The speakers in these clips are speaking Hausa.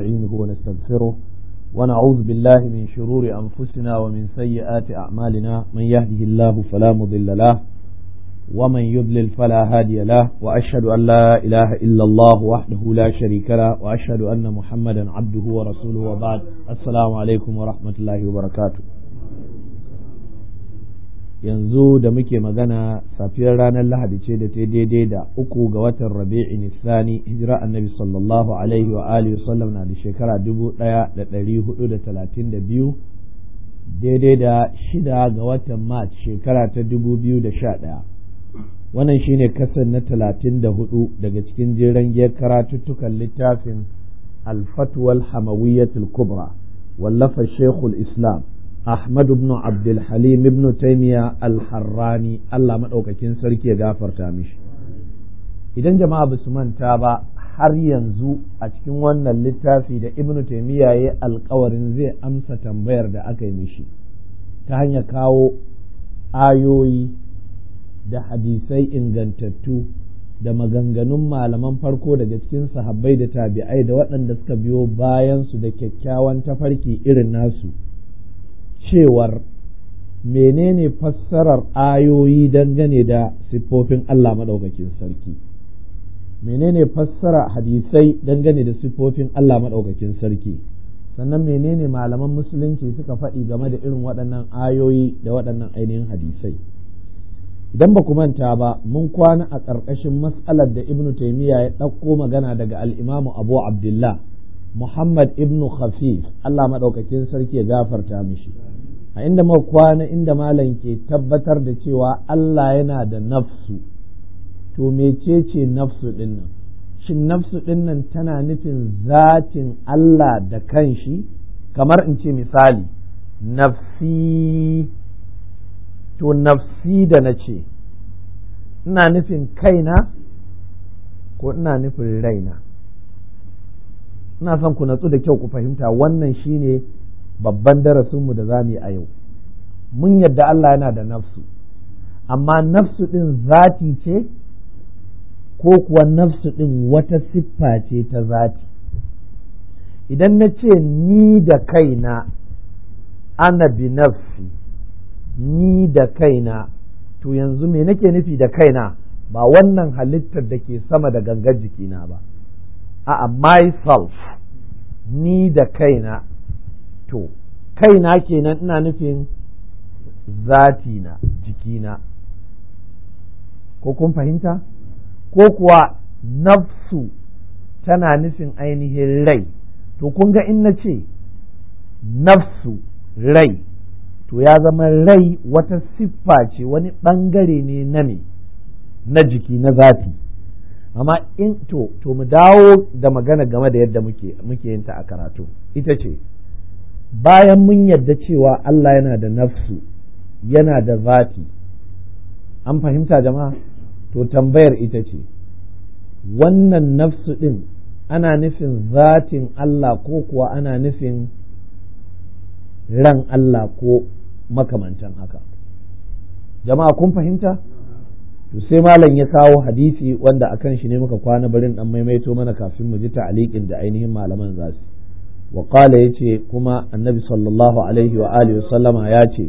ونستعينه ونستغفره ونعوذ بالله من شرور أنفسنا ومن سيئات أعمالنا من يهده الله فلا مضل له ومن يضلل فلا هادي له وأشهد أن لا إله إلا الله وحده لا شريك له وأشهد أن محمدا عبده ورسوله وبعد السلام عليكم ورحمة الله وبركاته. yanzu da muke magana safiyar ranar Lahadi ce da ta daidai da 3 ga watan Rabi'in Thani hijira annabi sallallahu alaihi wa alihi wasallam na da shekara 1432 daidai da 6 ga watan March shekara ta 2011. Wannan shine kasar na 34 daga cikin jeren giyar karatuttukan littafin Al-Fatwa al-Hamawiyyatul Kubra wallafa Sheikhul Islam Ahmad ibn Abdul Halim ibn Taymiyyah al-Harrani Allah madaukakin sarki ya gafarta mishi. Idan jama'a ba su manta ba har yanzu a cikin wannan littafi da Ibn Taymiyyah ya alƙawarin zai amsa tambayar da aka yi mishi ta hanyar kawo ayoyi da hadisai ingantattu da maganganun malaman farko daga cikin sahabbai da tabi'ai da waɗanda suka biyo bayan su da kyakkyawan tafarki irin nasu cewar menene fassarar ayoyi dangane da siffofin Allah maɗaukakin sarki, menene fassara hadisai dangane da siffofin Allah maɗaukakin sarki, sannan menene malaman musulunci suka faɗi game da irin waɗannan ayoyi da waɗannan ainihin hadisai. Idan ba ku manta ba mun kwana a ƙarƙashin mas'alar da Ibn Taymiyyah ya ɗauko magana daga al-Imam Abu Abdullah Muhammad ibn Khafif Allah maɗaukakin sarki ya gafarta mishi, a inda muka kwana inda malam ke tabbatar da cewa Allah yana da nafsu. To mecece nafsu ɗin nan? Shin nafsu ɗin nan tana nufin zatin Allah da kanshi? Kamar in ce misali nafsi, to nafsi da na ce ina nufin kaina ko ina nufin raina? Ina son ku natsu da kyau ku fahimta, wannan shine babban darasinmu da za mu yi a yau. Mun yadda Allah yana da nafsu, amma nafsu ɗin zati ce ko kuwa nafsu ɗin wata siffa ce ta zati? Idan na ce ni da kaina ana bi nafsi, ni da kaina, to yanzu me nake nufi da kaina? Ba wannan halittar da ke sama da gangar jikina ba, a'a myself, ni da kaina. To kaina kenan ina nufin zatina, jikina, ko kun fahimta? Ko kuwa nafsu tana nufin ainihin rai? To kun ga in na ce nafsu rai, to ya zama rai wata siffa ce, wani ɓangare ne na me, na jiki, na zati. Amma in to mu dawo da magana game da yadda muke yin ta a karatu, ita ce bayan mun yadda cewa Allah yana da nafsu, yana da zati, an fahimta jama'a? To tambayar ita ce, wannan nafsu ɗin ana nufin zatin Allah ko kuwa ana nufin ran Allah ko makamantan haka? Jama'a kun fahimta? To sai malam ya kawo hadisi wanda akan shi ne muka kwana, barin dan maimaito mana kafin mu ji ta'liqin da ainihin malaman za su. Wa qala yace kuma annabi sallallahu alaihi wa alihi wa sallama yace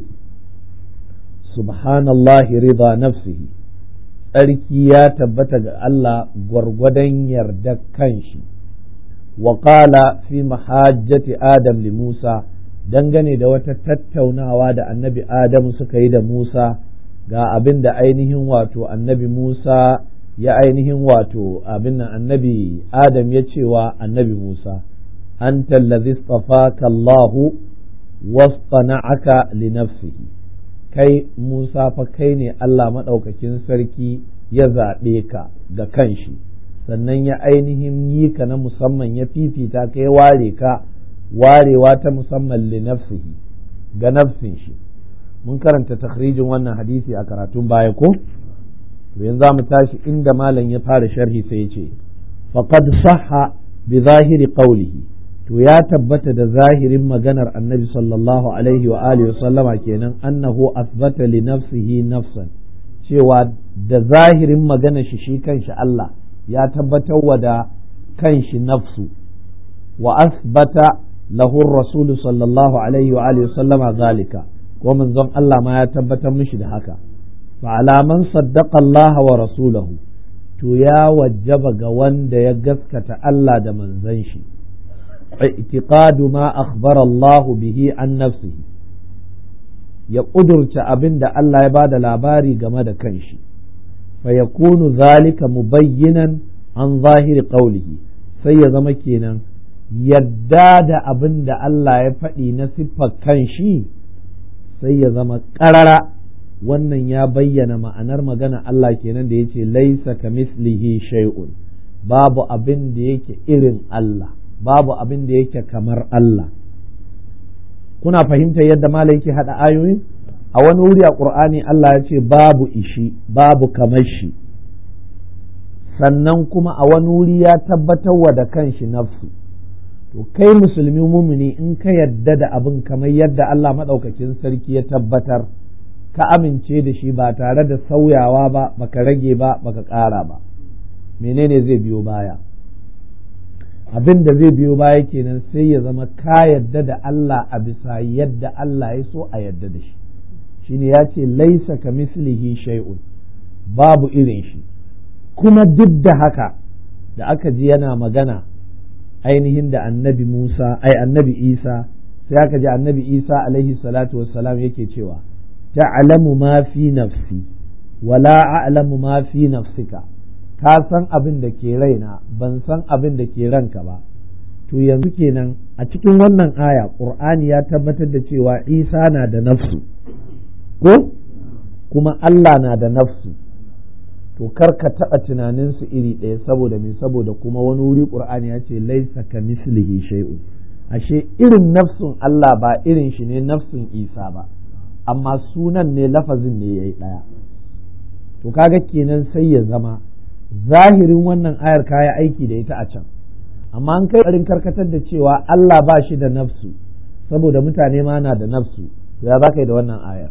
subhanallahi rida nafsihi, tsarki ya tabbata ga Allah gwargwadon yarda kanshi. Wa qala fi mahajjati adam li Musa, dangane da wata tattaunawa da annabi Adamu suka yi da Musa, ga abin da ainihin wato annabi Musa ya ainihin wato abin nan annabi Adam ya cewa annabi Musa, anta allazi istafaka Allahu wastana'aka li nafsihi, kai Musa fa kai ne Allah madaukakin sarki ya zaɓe ka ga kanshi, sannan ya ainihin yi ka na musamman, ya fifita ka, ya ware ka warewa ta musamman li nafsihi, ga nafsin shi. Mun karanta takhrijin wannan hadisi a karatun baya ko? To yanzu mu tashi inda malam ya fara sharhi sai ya ce faqad sahha bi zahiri qawlihi, to ya tabbata da zahirin maganar annabi sallallahu alaihi wa alihi wa sallama kenan, annahu asbata li nafsihi nafsan, cewa da zahirin maganar shi kanshi Allah ya tabbatar wa da kanshi nafsu, wa asbata lahu ar-rasul sallallahu alaihi wa alihi sallama zalika ko manzon Allah ma ya tabbatar mishi da haka fa alaman saddaqa Allah wa rasulahu to ya wajaba ga wanda ya gaskata Allah da manzon shi i'tiqadu ma akhbara Allah bihi an nafsihi ya ƙudurta abin da Allah ya ba da labari game da kanshi fa yakunu zalika mubayyinan an zahiri qawlihi sai ya zama kenan yadda da abin da Allah ya faɗi na siffar kanshi sai ya zama ƙarara wannan ya bayyana ma'anar magana Allah kenan da yace laisa kamislihi shay'un babu abin da yake irin Allah babu abin da yake kamar Allah kuna fahimtar yadda malai yake hada ayoyin a wani wuri a Qur'ani Allah ya ce babu ishi babu kamar shi sannan kuma a wani wuri ya tabbatar wa da kanshi nafsu to kai musulmi mumini in ka yadda da abin kamar yadda Allah madaukakin sarki ya tabbatar ka amince da shi ba tare da sauyawa ba baka rage ba baka ƙara ba menene zai biyo baya abin da zai biyo baya kenan sai ya zama ka yadda da Allah a bisa yadda Allah ya so a yadda da shi shine ya ce laisa ka mislihi shay'un babu irin shi kuma duk da haka da aka ji yana magana ainihin da annabi annabi Isa sai aka ji annabi Isa alaihi salatu wassalam yake cewa ta'lamu ma fi nafsi wala a'lamu ma fi nafsika ka san abin da ke raina ban san abin da ke ranka ba to yanzu kenan a cikin wannan aya Qur'ani ya tabbatar da cewa Isa na da nafsu ko kuma Allah na da nafsu to kar ka taɓa tunaninsu iri ɗaya saboda me saboda kuma wani wuri Qur'ani ya ce laisa ka mislihi shay'un ashe irin nafsun Allah ba irin shi ne nafsun Isa ba amma sunan ne lafazin ne yayi ɗaya to kaga kenan sai ya zama zahirin wannan ayar kaya aiki da ita a can amma an kai ƙarin karkatar da cewa Allah ba shi da nafsu saboda mutane ma na da nafsu to ya za ka yi da wannan ayar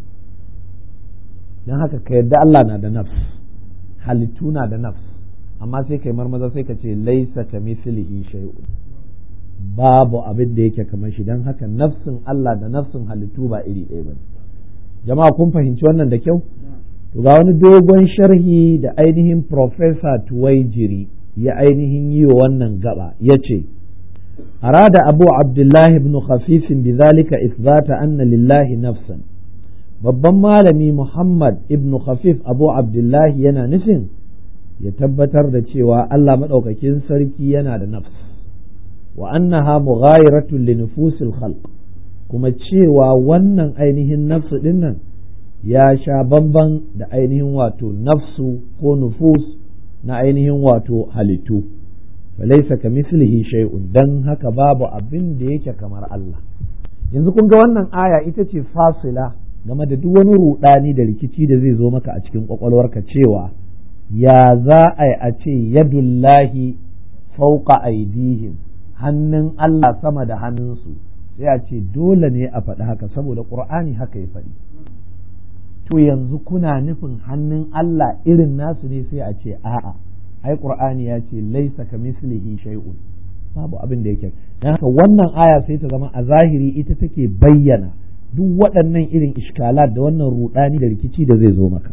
don haka ka yadda Allah na da nafs halittu na da nafs amma sai kai marmaza sai ka ce laisa ka mislihi shay'un babu abin da yake kamar shi don haka nafsin Allah da nafsin halittu ba iri ɗaya bane jama'a kun fahimci wannan da kyau to ga wani dogon sharhi da ainihin Professor Tuwaijiri ya ainihin yi wa wannan gaba ya ce arada abu abdullahi ibn khafifin bizalika isbata anna lillahi nafsan babban malami Muhammad ibn khafif abu abdullahi yana nufin ya tabbatar da cewa Allah maɗaukakin sarki yana da nafs wa annaha mughayiratun li nufusil khalq kuma cewa wannan ainihin nafsu dinnan ya sha bamban da ainihin wato nafsu ko nufus na ainihin wato halittu falaisa ka mislihi shay'un dan haka babu abin da yake kamar Allah yanzu kun ga wannan aya ita ce fasila game da duk wani rudani da rikici da zai zo maka a cikin kwakwalwarka cewa ya za a ce yadullahi fauqa aidihim hannun Allah sama da hannunsu sai a ce dole ne a faɗi haka saboda ƙur'ani haka ya faɗi to yanzu kuna nufin hannun Allah irin nasu ne sai a ce a'a ai ƙur'ani ya ce laisa ka mislihi shay'un babu abin da yake dan haka wannan aya sai ta zama a zahiri ita take bayyana duk waɗannan irin iskalat da wannan rudani da rikici da zai zo maka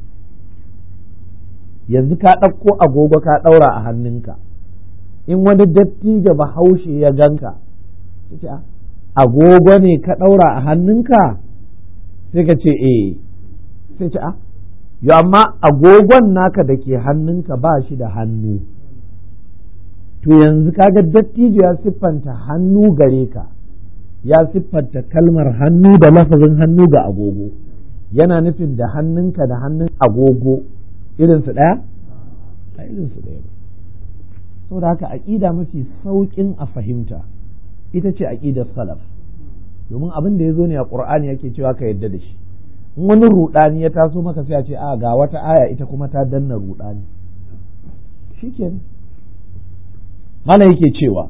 yanzu ka ɗauko agogo ka ɗaura a hannunka in wani dattijo bahaushe ya ganka ce agogo ne ka ɗaura a hannunka sai ka ce eh sai ce yo amma agogon naka da ke hannunka ba shi da hannu to yanzu kaga dattijo ya siffanta hannu gare ka ya siffanta kalmar hannu da lafazin hannu ga agogo yana nufin da hannunka da hannun agogo irinsu ɗaya a irinsu ɗaya ba saboda haka aƙida mafi sauƙin a fahimta ita ce aƙidar salaf domin abin da ya zo ne a ƙur'ani yake cewa ka yadda da shi in wani ruɗani ya taso maka sai a ce a ga wata aya ita kuma ta danna ruɗani shikenan mana yake cewa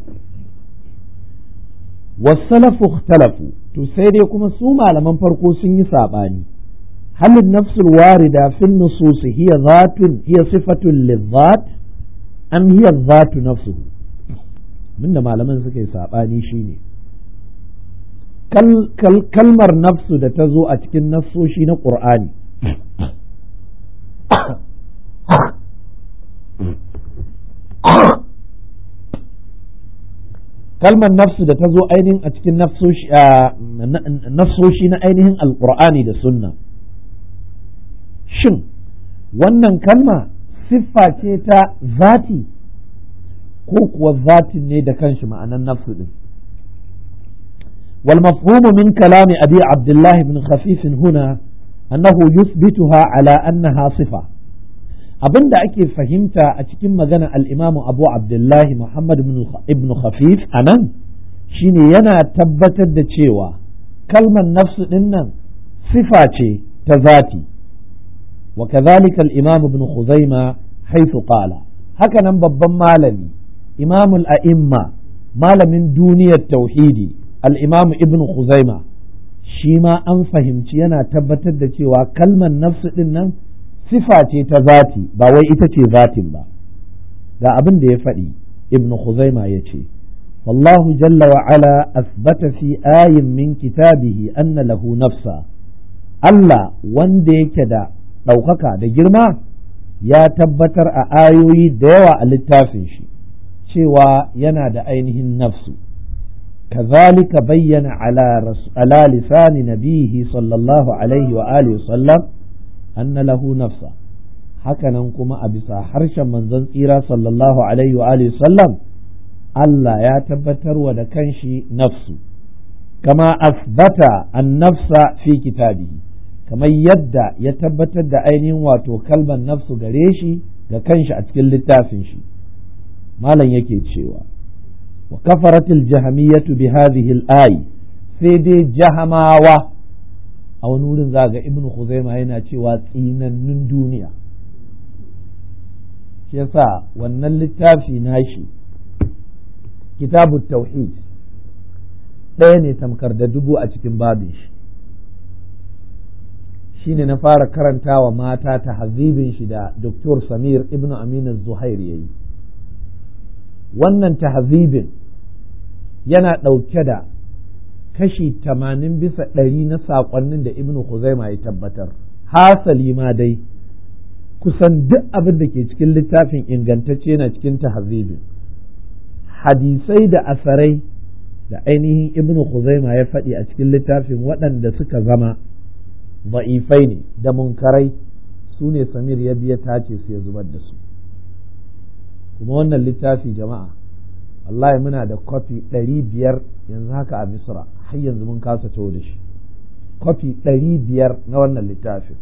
wasalafu ikhtalafu to sai dai kuma su malaman farko sun yi saɓani halin nafsul warida fi nusus hiya sifatun lidhat am hiya dhatu nafsuhu minda malaman suka yi saɓani shine kalmar nafsu da ta zo a cikin nassoshi na ƙur'ani kalmar nafsu da ta zo ainihin a cikin nassoshi na ainihin alƙur'ani da sunna, shin wannan kalma siffa ce ta zati ko kuwa zatin ne da kanshi ma'anan nafsu din? wal mafhumu min kalami abi abdullah ibn khafif huna annahu yuthbituha ala annaha sifa. abinda ake fahimta a cikin magana al-imamu abu abdullah muhammad ibn khafif anan shine yana tabbatar da cewa kalmar nafsu din nan sifa ce ta zati. وكذلك الإمام ابن خزيمة حيث قال هكذا babban malami إمام الأئمة malamin duniyar tauhidi al-imam ibn Khuzaima shi ma an fahimci yana tabbatar da cewa kalmar nafsu din nan sifa ce ta zati ba wai ita ce zatin ba. ga abin da ya faɗi ibn Khuzaima ya ce wallahu jalla wa ala asbata fi ayin min kitabihi anna lahu nafsa. Allah wanda yake da ɗaukaka da girma ya tabbatar a ayoyi da yawa a littafin shi cewa yana da ainihin nafsu. kazalika bayyana ala lisani nabihi sallallahu alaihi wa alihi sallam anna lahu nafsa. hakanan kuma a bisa harshen manzon tsira sallallahu alaihi wa alihi sallam Allah ya tabbatar wa da kanshi nafsu kama asbata an nafsa fi kitabihi kamar yadda ya tabbatar da ainihin wato kalmar nafsu gare shi ga kanshi a cikin littafin shi. malam yake cewa wa kafaratil jahamiyatu bi hadhihi al-ay sai dai jahamawa a wani wurin za ga ibnu khuzaima yana cewa tsinannun duniya. shi yasa wannan littafi nashi kitabut tauhid ɗaya ne tamkar da dubu a cikin babin shi. shine na fara karantawa mata tahzibin shi da Dr. Samir ibn Amin az-Zuhair yayi. wannan tahzibin yana ɗauke da kashi 80 bisa 100 na saƙonnin da Ibn Khuzaima ya tabbatar. hasali ma dai kusan duk abin da ke cikin littafin ingantacce yana cikin tahzibin. hadisai da asarai da ainihin Ibn Khuzaima ya faɗi a cikin littafin waɗanda suka zama da'ifai ne da munkarai su ne Samir ya biya tace su ya zubar da su. kuma wannan littafi jama'a wallahi muna da kwafi 500 yanzu haka a Misra har yanzu mun kasa tawo da shi. kwafi 500 na wannan littafin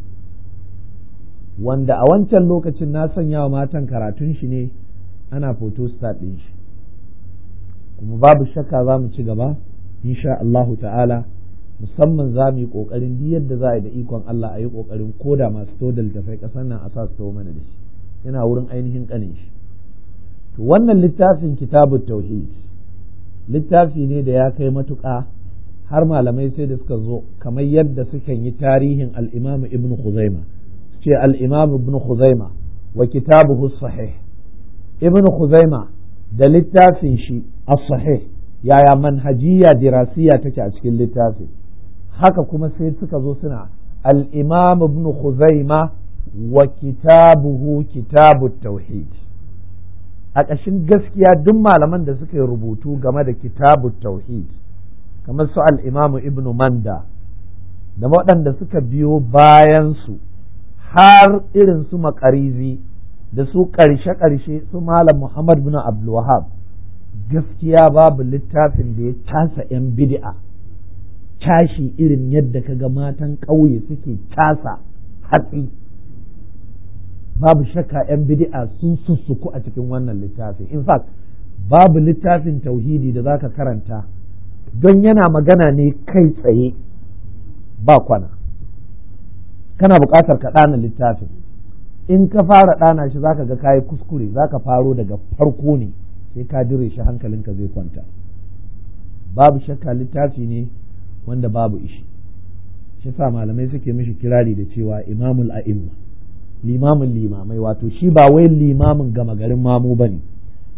wanda a wancan lokacin na sanya wa matan karatun shi ne ana photostat ɗin shi. kuma babu shakka za mu ci gaba insha Allahu ta'ala, musamman za mu yi ƙoƙarin duk yadda za a yi da ikon Allah a yi ƙoƙarin koda masu to da littafai ƙasar nan a sa su tawo mana da shi. yana wurin ainihin ƙanin shi. to wannan littafin kitabut tauhid littafi ne da ya kai matuƙa har malamai sai da suka zo kamar yadda sukan yi tarihin al-Imam Ibn Khuzaima ce al-Imam Ibn Khuzaima wa kitabuhu sahih. Ibn Khuzaima da littafin shi as-sahih yaya manhajiya dirasiya take a cikin littafin. haka kuma sai suka zo suna al-Imam Ibn Khuzaima wa kitabuhu kitabut tauhid. a ƙashin gaskiya duk malaman da suka yi rubutu game da kitabut tauhid kamar su al-Imam Ibn Manda da waɗanda suka biyo bayan su har irin su Maqarizi da su ƙarshe su Malam Muhammad bin Abdul Wahhab gaskiya babu littafin da ya casa 'yan bid'a cashi irin yadda kaga matan ƙauye suke casa hatsi. babu shakka 'yan bid'a sun sussuku a cikin wannan littafin. in fact babu littafin tauhidi da zaka karanta don yana magana ne kai tsaye ba kwana. kana buƙatar ka ɗana littafin. in ka fara ɗana shi zaka ga kayi kuskure, zaka faro daga farko ne sai ka dire shi hankalinka zai kwanta. babu shakka littafi ne wanda babu ishi. shi sa malamai suke mishi kirari da cewa imamul a'imma, limamin limamai, wato shi ba wai limamin gama garin mamu bane.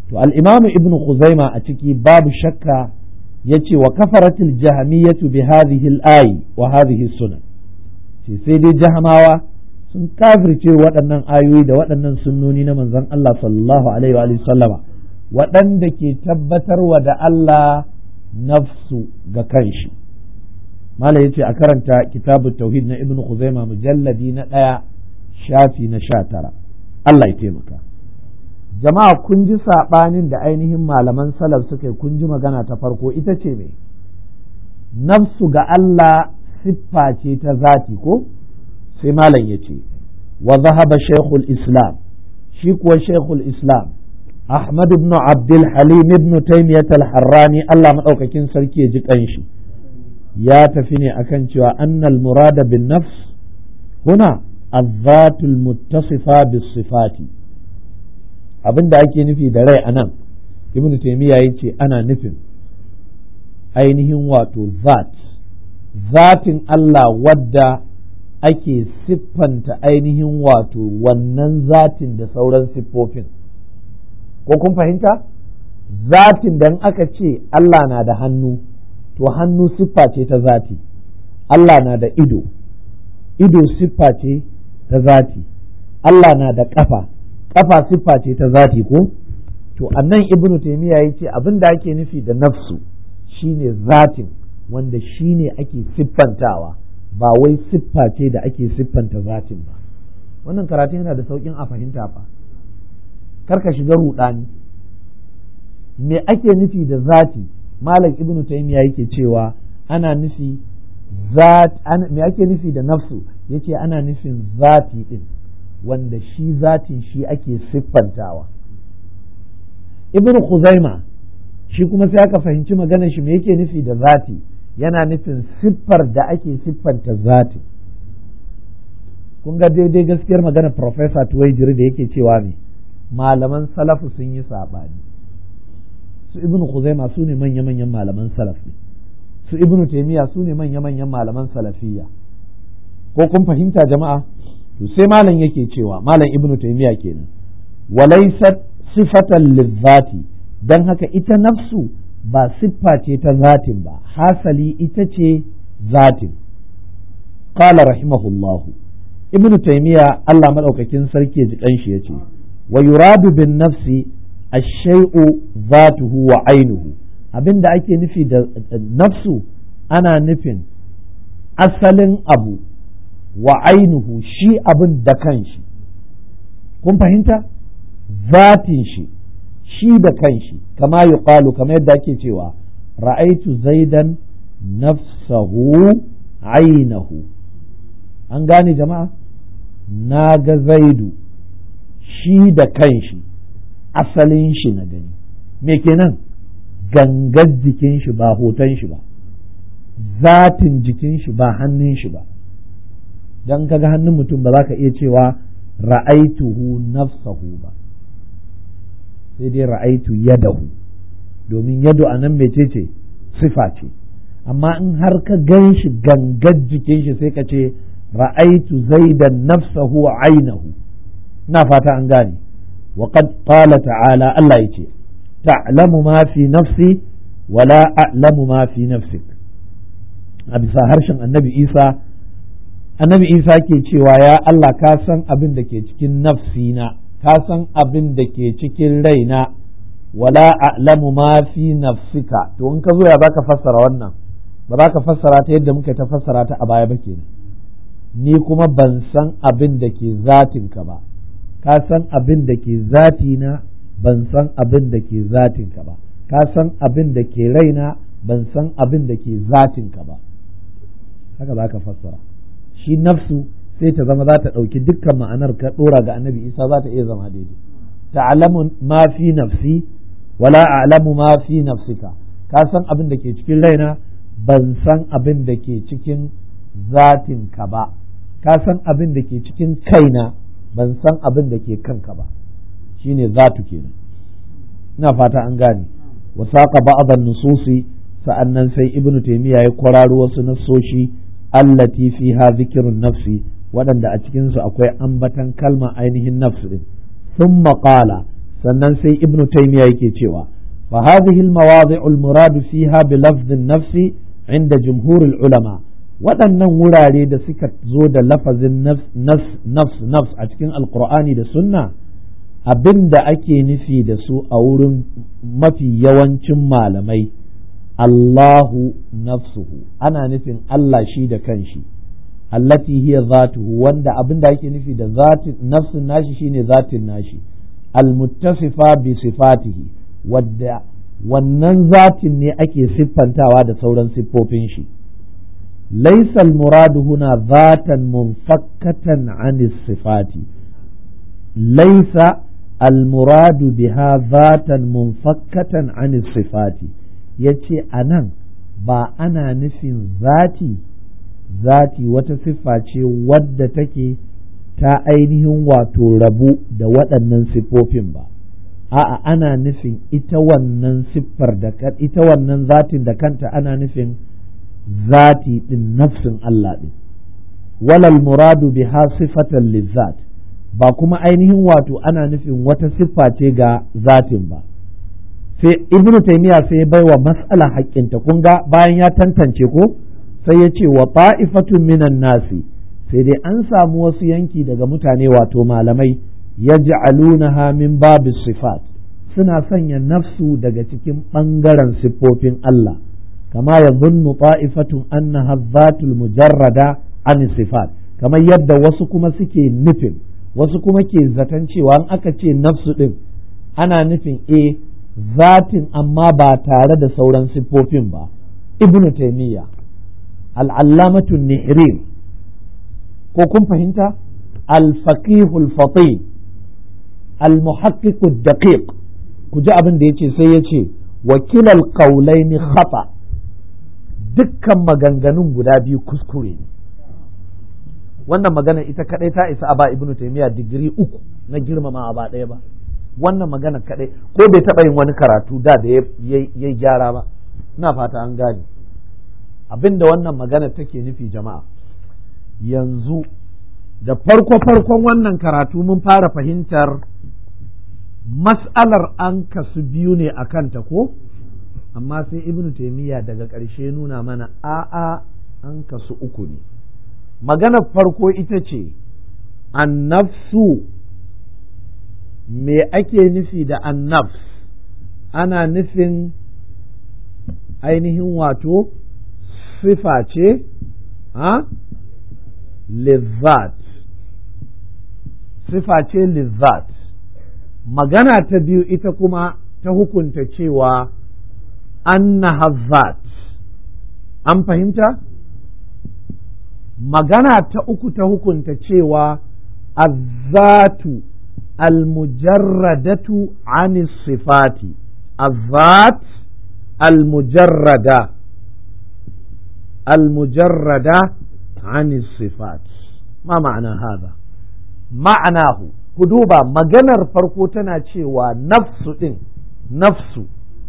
to al-Imam Ibn Khuzaima a ciki babu shakka yace wa kafaratil jahmiyatu bi hadhihi al-ayi wa hadhihi sunan, sai dai jahamawa sun kafirce waɗannan ayoyi da waɗannan sunnoni na manzon Allah sallallahu alaihi wa sallama waɗanda ke tabbatarwa da Allah nafsu ga kanshi. Malam yace a karanta kitabut tauhid na Ibn Khuzaima mujalladi na 1 shafi na 19. Allah ya taimaka. Jama'a kun ji saɓanin da ainihin malaman salaf suka yi, kun ji magana ta farko ita ce me? Nafsu ga Allah siffa ce ta zati ko? Sai malam ya ce, wa zahaba shaykhul islam, shi kuwa shaykhul islam Ahmad ibn Abdul Halim ibn Taymiyyah al-Harrani, Allah madaukakin sarki ya ji kanshi, ya tafi ne akan cewa annal murada bin nafs huna az-zatul muttasifa bis sifati. Abin da ake nufi da rai anan Ibn Taymiyyah yace ana nufin ainihin wato zatin Allah wadda ake siffanta ainihin wato wannan zatin da sauran siffofin. Ko kun fahimta? Zatin da aka ce Allah na da hannu, to hannu siffa ce ta zati. Allah na da ido siffa ce ta zati. Allah na da ƙafa siffa ce ta zati ko? To annan Ibn Taymiyyah yace abin da ake nufi da nafsu shine zatin wanda shine ake siffantawa, ba wai siffa ce da ake siffanta zatin ba. Wannan karatu yana da saukin a fahimta fa, karka shiga rudani. Me ake nufi da zati? Malam Ibn Taymiyyah yake cewa ana nufi me ake nufi da nafsu? Yace ana nufin zati din wanda shi zatin shi ake siffantawa. Ibn Khuzaima shi kuma sai aka fahimci maganar shi me yake nufi da zati, yana nufin siffar da ake siffanta zati. Kun ga daidai gaskiyar maganar Professor Tuwaijiri da yake cewa ne malaman salafu sun yi saɓani. Su Ibn Khuzaima su ne manya-manyan malaman salafi, su Ibn Taymiyyah su ne manya-manyan malaman salafiyya. Ko kun fahimta jama'a? To sai malam yake cewa, malam Ibn Taymiyyah kenan, walaysat sifatan lizzati, dan haka ita nafsu ba siffa ce ta zatin ba, hasali ita ce zatin. Qala rahimahullahu, Ibn Taymiyyah Allah madaukakin sarki ji kanshi yace, wa yuradu bin nafsi ash-shay'u zatuhu wa ainuhu, abinda ake nufi da nafsu ana nufin asalin abu wa ainuhu, shi abin da kanshi. Kun fahimta? Zatin shi da kanshi, kama yuqalu, kama yadda ake cewa ra'aitu zaidan nafsahu ainahu. An gane jama'a? Na ga zaidu shi da kanshi, asalin shi na gani. Me kenan? Gangar jikin shi ba hoton shi ba, zatin jikin shi ba hannun shi ba. Dan kaga hannun mutum ba za ka iya cewa ra'aituhu nafsahu ba, sai dai ra'aitu yadahu, domin yadu a nan mecece sifa ce. Amma in har ka gan shi gangar jikin shi sai ka ce ra'aitu zaidan nafsahu wa ainahu. Ina fata an gane. wa qad qala ta'ala, Allah yace ta'lamu ma fi nafsi wa la a'lamu ma fi nafsik. A bisa harshen Annabi Isa ke cewa ya Allah ka san abin da ke cikin nafsina, ka san abin da ke cikin raina, wala a'lamu ma fi nafsika. To in ka zo ya baka fassara wannan, ba za ka fassara ta yadda muka ta fassara ta a baya ba kenan. Ni kuma ban san abin da ke zatinka ba, ka san abin da ke zatina, ban san abin da ke zatinka ba, ka san abin da ke raina, ban san abin da ke zatinka ba. Haka za ka fassara. Shi nafsu sai ta zama za ta ɗauki dukkan ma'anar ka ɗora ga Annabi Isa, za ta iya zama daidai. Ta'lamu ma fi nafsi wala a'lamu ma fi nafsika. Ka san abin da ke cikin raina, ban san abin da ke cikin zatinka ba. Ka san abin da ke cikin kaina, ban san abin da ke kanka ba. Shine zatu kenan. Ina fata an gane. Wa saqa ba'd an-nususi, sa'annan sai Ibn Taymiyyah ya kwararo wasu nassoshi allati fiha dhikrun nafsi, waɗanda a cikin su akwai ambatan kalma ainihin nafsu din. Thumma qala, sannan sai ibnu taymiya yake cewa fa hadhihi al-mawadi'u al-murad fiha bi lafz an-nafs 'inda jumhur al-ulama waɗannan wurare da suka zo da lafazin nafs a cikin alqur'ani da sunna abinda ake nufi da su a wurin mafi yawancin malamai Allahu nafsuhu ana nufin Allah shi da kanshi allati hiya zatuhu wanda abinda ake nufi da zatin nafsin nashi shine zatin nashi almuttasifa bi sifatihi wadda wannan zatin ne ake siffantawa da sauran siffofin shi laysa almuradu huna zatan munfakkatan an sifati laysa almuradu biha zatan munfakkatan an sifati yace anan ba ana nufin zati wata siffa ce wadda take ta ainihin wato rabu da waɗannan siffofin ba a'a ana nufin ita wannan siffar da ita wannan zatin da kanta ana nufin zati din nafsin Allah din walal muradu biha sifatan lizzat ba kuma ainihin wato ana nufin wata siffa ce ga zatin ba sai ibnu taymiya sai bai wa mas'ala haƙƙinta kun ga bayan ya tantance ko sai ya ce wa ta'ifatun minan nasi sai dai an samu wasu yanki daga mutane wato malamai yaj'alunaha min babis sifat suna sanya nafsu daga cikin ɓangaren siffofin Allah kama ya zunnu ta'ifatun annaha zatul mujarrada an sifat kamar yadda wasu kuma suke nufin wasu kuma ke zaton cewa in aka ce nafsu din ana nufin zatin amma ba tare da sauran siffofin ba ibnu taymiya al'allamatu nihrir ko kun fahimta al-faqihul fatih al-muhaqqiqud daqiq ku ji abin da yace sai yace wakilal qawlaini khata dukkan maganganun guda biyu kuskure ne wannan magana ita kadai ta isa aba ibnu taymiya digiri 3 na girmama aba ɗaya ba wannan magana kadai ko bai taɓa yin wani karatu da ya gyara ba ina fata an gane abinda wannan magana take nufi jama'a yanzu da farkon wannan karatu mun fara fahimtar mas'alar an kasu biyu ne a kanta ko amma sai ibnu taymiya daga ƙarshe nuna mana a'a an kasu 3 ne maganar farko ita ce annafsu me ake nufi da annafs ana nufin ainihin wato sifa ce lizzat sifa ce lizzat magana ta biyu ita kuma ta hukunta cewa annaha zat an fahimta magana ta uku ta hukunta cewa azzatu almujarradatu an sifati azzat المجردة عن الصفات ما معنى هذا معناه كدوبا مجنر فرقوتنا cewa nafsu din nafsu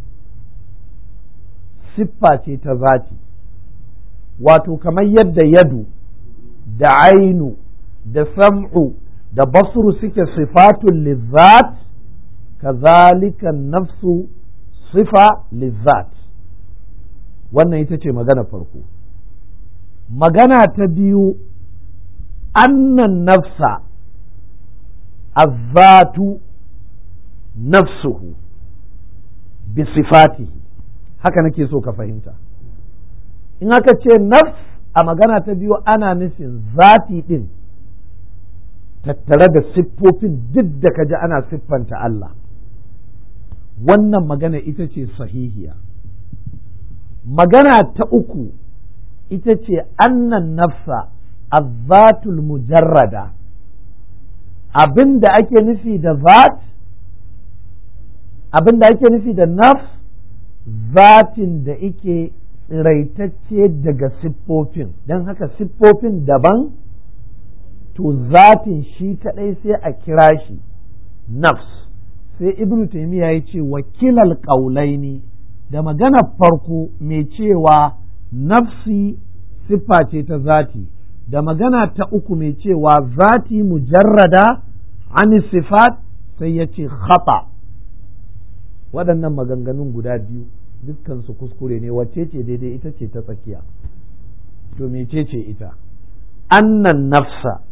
siffa ce ta zati wato kamar yadda yadu da ainu da sam'u da basru suke sifatun lizzat kazalika nafsu sifa lizzat wannan ita ce magana farko magana ta biyu annan nafsa azzatu nafsuhu bi sifatihi haka nake so ka fahimta in aka ce nafs a magana ta biyu ana nufin zati din tattare da siffofin duk da kaji ana siffanta Allah wannan magana ita ce sahihiya magana ta uku ita ce annan nafsa azzatul mujarrada abinda ake nufi da zat abinda ake nufi da nafs zatin da ike tsiraitacce daga siffofin don haka siffofin daban to zatin shi kadai sai a kira shi nafs sai ibnu taymiya ya ce wakilal qaulaini da maganar farko mai cewa nafsi siffa ce ta zati da magana ta uku mai cewa zati mujarrada an sifat sai ya ce khata waɗannan maganganun guda biyu dukkan su kuskure ne, wacce ce daidai? Ita ce ta tsakiya. To mecece ita? annan nafsa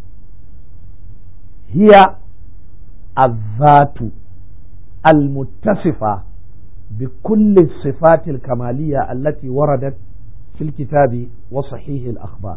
hiya الذات المتصفة بكل الصفات الكمالية التي وردت في الكتاب وصحيح الأخبار.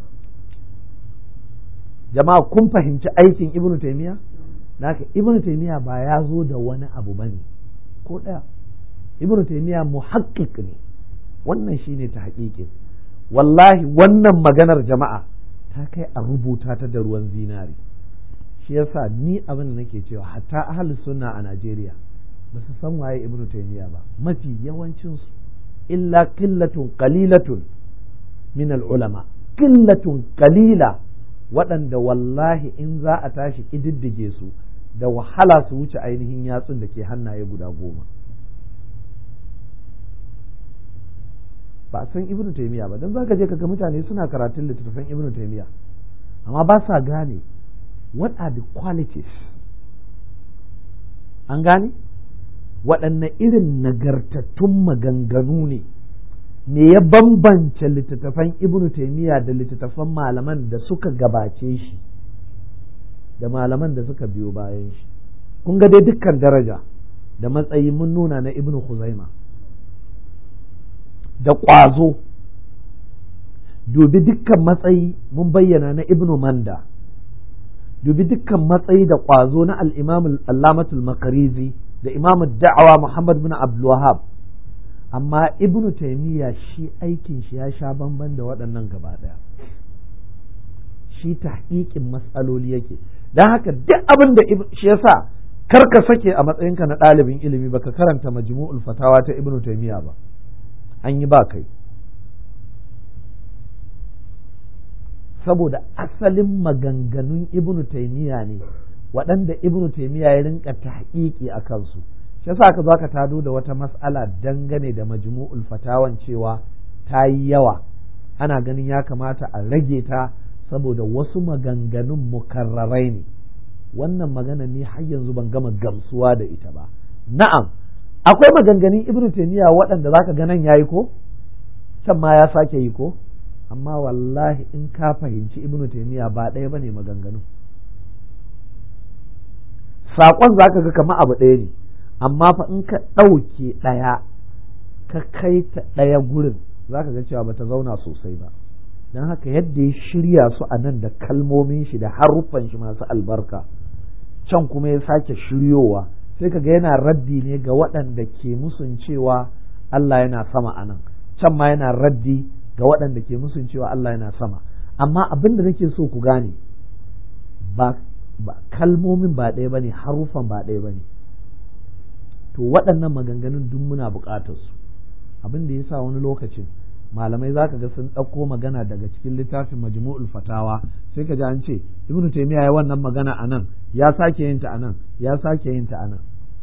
جماعة كم فهمت أيكين ابن تيمية؟ لكن ابن تيمية بايازو دا وانا أبو بني كودا. ابن تيمية محقق ne, wannan shine ta haƙiƙin. Wallahi wannan maganar jama'a ta kai a rubuta ta da ruwan zinari. Shi yasa ni abin da nake cewa hatta ahlus sunna a Najeriya ba su san waye Ibn Taymiyyah ba, mafi yawancin su illa qillatun qalilatun min al-ulama, qillatun qalila, waɗanda wallahi in za a tashi kididdige su da wahala su wuce ainihin yatsun da ke hannaye guda 10. ba san Ibn Taymiyyah ba, dan zaka je kaga mutane suna karatun littattafan Ibn Taymiyyah amma ba sa gane what are the qualities, an gane waɗanne irin nagartattun maganganu ne, me ya bambance littattafan Ibn Taymiyyah da littattafan malaman da suka gabace shi da malaman da suka biyo bayan shi. Kun ga dai dukkan daraja da matsayi mun nuna na Ibn Khuzaima da ƙwazo, dubi dukkan matsayi mun bayyana na Ibn Manda, dubi dukkan matsayi da ƙwazo na al-Imam al-Allamatul Maqrizi da Imam ad-Da'wa Muhammad bin Abdul Wahhab. Amma Ibn Taymiyyah shi aikin shi ya sha bamban da waɗannan gaba ɗaya, shi tahqiqin mas'aloli yake. Dan haka duk abin da shi yasa kar ka sake a matsayinka na ɗalibin ilimi baka karanta Majmu'ul Fatawa ta Ibn Taymiyyah ba, an yi ba kai. Saboda asalin maganganun Ibn Taymiyyah ne waɗanda Ibn Taymiyyah ya rinka tahqiqi a kansu. Shi yasa ka zo ka tado da wata mas'ala dangane da Majmu'ul Fatawan cewa ta yi yawa, ana ganin ya kamata a rage ta saboda wasu maganganun mukarrarai ne. Wannan magana ne har yanzu ban gama gamsuwa da ita ba. Na'am, akwai maganganun Ibn Taymiyyah waɗanda zaka ga nan yayi ko can ma ya sake yi ko, amma wallahi in ka fahimci Ibn Taymiyyah ba ɗaya bane maganganu. Saƙon zaka ga kamar abu ɗaya ne, amma fa in ka ɗauke ɗaya ka kai ta ɗaya gurin zaka ga cewa bata zauna sosai ba. Don haka yadda ya shirya su a nan da kalmomin shi da haruffan shi masu albarka, can kuma ya sake shiryowa, sai kaga yana raddi ne ga waɗanda ke musun cewa Allah yana sama a nan, can ma yana raddi ga waɗanda ke musun cewa Allah yana sama. Amma abin da nake so ku gane, ba kalmomin ba ɗaya bane, haruffan ba ɗaya bane. To waɗannan maganganun duk muna buƙatar su. Abin da yasa wani lokacin malamai zaka ga sun ɗauko magana daga cikin littafin Majmu'ul Fatawa, sai ka ji an ce Ibn Taymiyyah ya wannan magana a nan, ya sake yin ta a nan, ya sake yin ta a nan.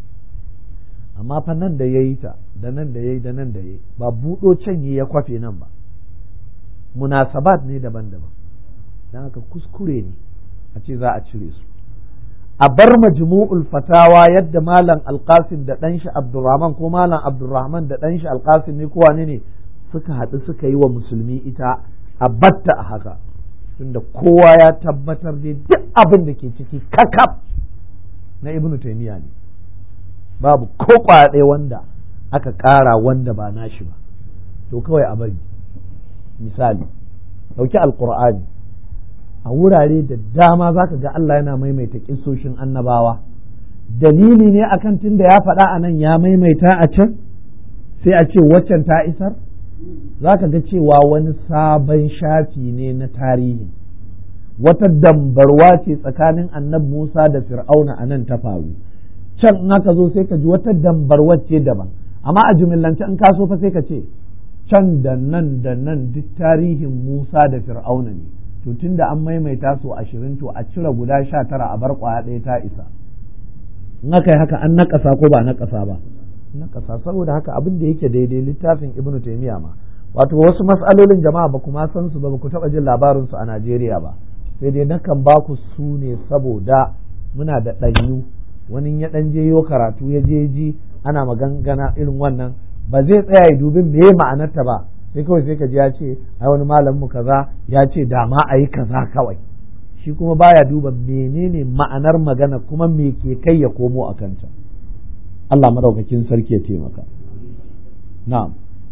Amma fa nan da yayi ta, da nan da yayi, da nan da yayi, ba buɗo can ya kwafe nan ba. Munasabat ne daban-daban. Dan haka kuskure ne a ce za a cire su. A bar Majmu'ul Fatawa yadda Malam Al-Qasim da ɗanshi Abdurrahman ko Malam Abdurrahman da ɗanshi Al-Qasim ne ko wane ne suka haɗu suka yi wa musulmi ita, a batta a haka, tunda kowa ya tabbatar dai duk abin da ke ciki kakaf na Ibn Taymiyyah ne, babu ko kwaya ɗaya wanda aka ƙara wanda ba nashi ba. To kawai a bari. Misali, ɗauki Alƙur'ani, a wurare da dama za ka ga Allah yana maimaita ƙissoshin annabawa. Dalili ne akan tunda ya faɗa a nan ya maimaita a can, sai a ce waccan ta isar? Za ka ga cewa wani sabon shafi ne na tarihi, wata dambarwa ce tsakanin annabi Musa da Fir'auna a nan ta faru, can in aka zo sai ka ji wata dambarwa ce daban, amma a jumillance in ka so fa sai ka ce can da nan duk tarihin Musa da Fir'auna ne, to tunda an maimaita su 20 to a cire guda 19 a bar kwaya ɗaya ta isa. In aka yi haka an naƙasa ko ba naƙasa ba? Naƙasa. Saboda haka abin da yake daidai littafin Ibn Taymiyyah ma, wato wasu mas'alolin jama'a ba kuma san su ba, ba ku taɓa jin labarin su a Najeriya ba, sai dai nakan ba ku su ne saboda muna da ɗanyu, wani ya ɗan je yo karatu ya je ji ana magangana irin wannan ba zai tsaya ya dubi me ma'anarta ba, sai kawai sai ka ji ya ce ai wani malamin mu kaza ya ce da ma a yi kaza kawai, shi kuma baya duba menene ma'anar magana kuma me ke kai ya komo a kanta. Allah madaukakin sarki ya taimaka. Na'am.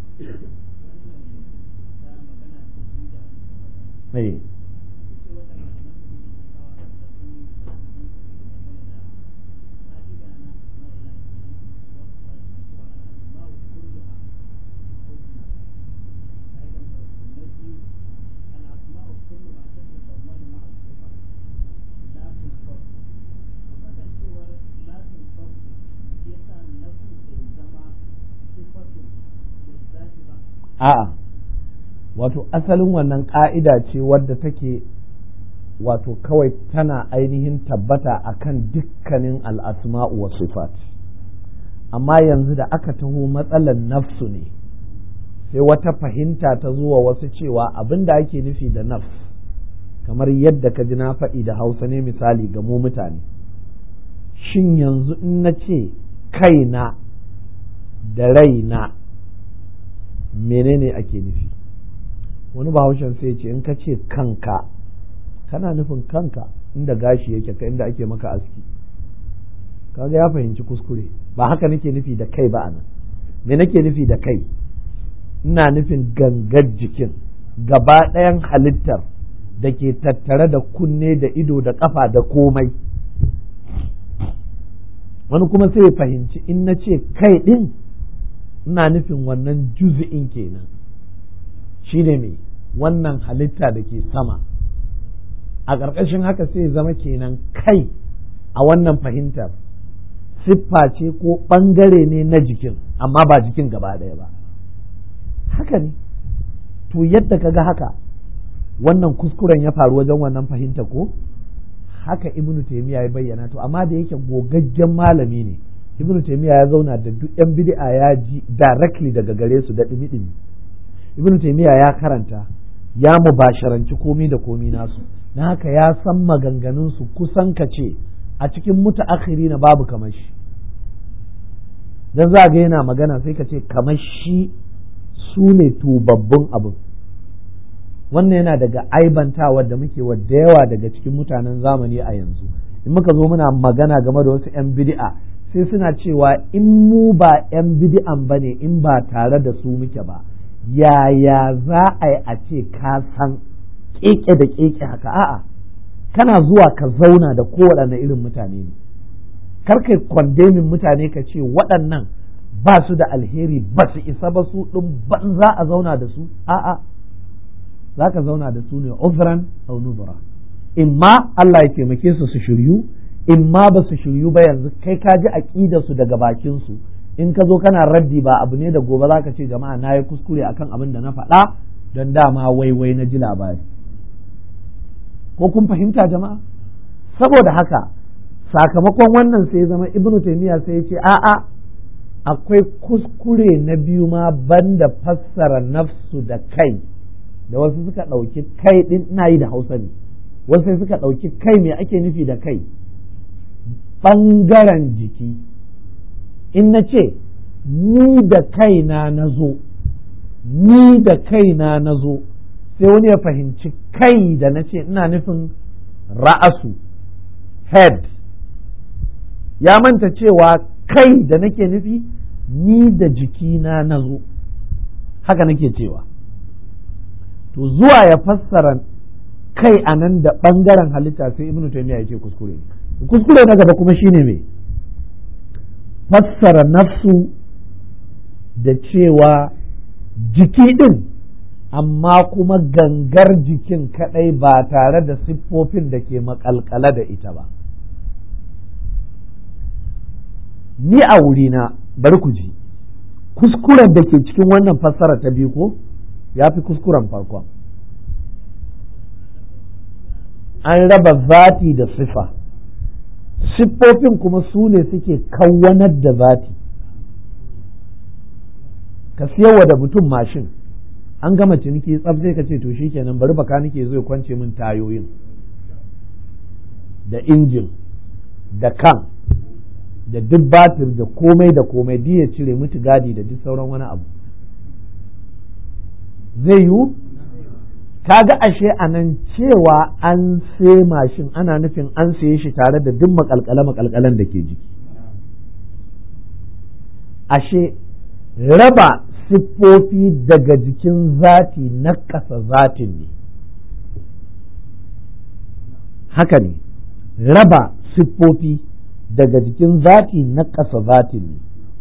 A'a, wato asalin wannan ƙa'ida ce wadda take wato kawai tana ainihin tabbata akan dukkanin al'asma'u wa sifat, amma yanzu da aka taho matsalar nafsu ne sai wata fahimta ta zuwa wasu cewa abin da ake nufi da nafs kamar yadda ka ji na faɗi da Hausa ne misali ga mu mutane, shin yanzu in na ce kaina da raina menene ake nufi? Wani bahaushen sai ce in ka ce kanka kana nufin kanka inda gashi yake ka inda ake maka aski, kaga ya fahimci kuskure, ba haka nake nufi da kai ba anan. Me nake nufi da kai? Ina nufin gangar jikin gaba ɗayan halittar da ke tattare da kunne da ido da ƙafa da komai. Wani kuma sai ya fahimci in na ce kai ɗin ina nufin wannan juzi'in kenan, shi ne mai wannan halitta da ke sama. A ƙarƙashin haka sai zama kenan kai a wannan fahimtar siffa ce ko ɓangare ne na jikin, amma ba jikin gaba ɗaya ba. Haka ne, to yadda ka ga haka wannan kuskuren ya faru wajen wannan fahimta ko haka Ibn Taymiyyah ya bayyana. To amma da yake gogaggen malami ne, Ibn Taymiyyah ya zauna da duk yan bid'a ya ji directly daga gare su da dimi-dimi. Ibn Taymiyyah ya karanta, ya mubasharanci komi da komi nasu, na haka ya san maganganun su kusan ka ce a cikin mutaakhiri na babu kamar shi. Dan za ga yana magana sai ka ce kamar shi su ne tubabbun abin. Wannan yana daga aibantawa da muke wa da yawa daga cikin mutanen zamani a yanzu. In muka zo muna magana game da wasu 'yan bid'a sai suna cewa in mu ba 'yan bid'an ba ne in ba tare da su muke ba, yaya za a yi a ce ka san keke da keke haka? A'a, kana zuwa ka zauna da kowaɗanne irin mutane ne, kar kai kwandemin mutane ka ce waɗannan ba su da alheri, ba su isa ba, su ɗin ban za a zauna da su. A'a, za ka zauna da su ne uzran aw nuzra, imma Allah ya taimake su su shiryu, imma ba su shiryu ba. Yanzu kai ka ji aqidar su daga bakin su, in ka zo kana raddi ba abu ne da gobe za ka ce jama'a na yi kuskure akan abin da na faɗa don dama waiwai na ji labari. Ko kun fahimta jama'a? Saboda haka sakamakon wannan sai zama Ibn Taymiyyah sai ya ce a'a, akwai kuskure na biyu ma banda fassara nafsu da kai, da wasu suka ɗauki kai ɗin, ina yi da Hausa ne, wasu sai suka ɗauki kai me ake nufi da kai? Ɓangaren jiki. In na ce ni da kaina na zo, ni da kaina na zo, sai wani ya fahimci kai da na ce ina nufin ra'asu, head, ya manta cewa kai da nake nufi ni da jikina na zo, haka nake cewa. To zuwa ya fassara kai a nan da ɓangaren halitta sai Ibn Taymiyyah ya ce kuskure. Kuskure na gaba kuma shine me? Fassara nafsu da cewa jiki ɗin, amma kuma gangar jikin kaɗai ba tare da siffofin da ke makalkala da ita ba. Ni a wurina, bari ku ji, kuskuren da ke cikin wannan fassara ta biyu ko ya fi kuskuren farkon. An raba zati da sifa, siffofin kuma su ne suke kawwanar da zati. Ka siyarwa da mutum mashin, an gama ciniki tsaf sai ka ce to shikenan bari baka nake zo ya kwance min tayoyin da injin da kan, da duk batir da komai da komai duk ya cire mutu gadi da duk sauran wani abu zai yiwu kaga ashe a nan cewa an sai mashin ana nufin an saye shi tare da duk makalkale-makalkalen da ke jiki ashe raba siffofi daga jikin zati na ƙasa zatin ne haka ne raba siffofi daga jikin zati na ƙasa zatin ne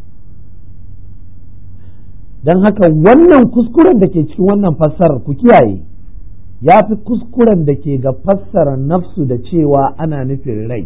don haka wannan kuskuren da ke cikin wannan fassarar ku kiyaye ya fi kuskuren da ke ga fassara nafsu da cewa ana nufin rai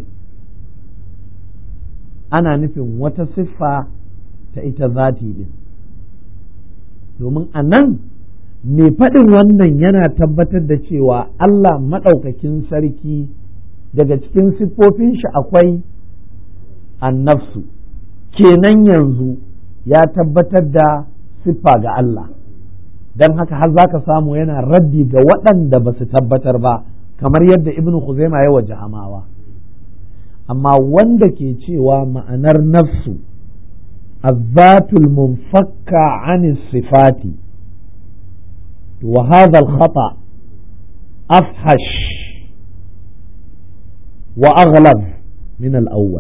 ana nufin wata siffa ta ita zati din domin a nan mai faɗin wannan yana tabbatar da cewa Allah maɗaukakin sarki daga cikin siffofin shi akwai annafsu kenan yanzu ya tabbatar da siffa ga Allah don haka har za ka samu yana raddi ga waɗanda ba su tabbatar ba kamar yadda ibn Khuzaima ya waje hamawa amma wanda ke cewa ma'anar nafsu azzatul munfakka anis sifati wa hadha al-khata afhash wa aghlab min al-awwal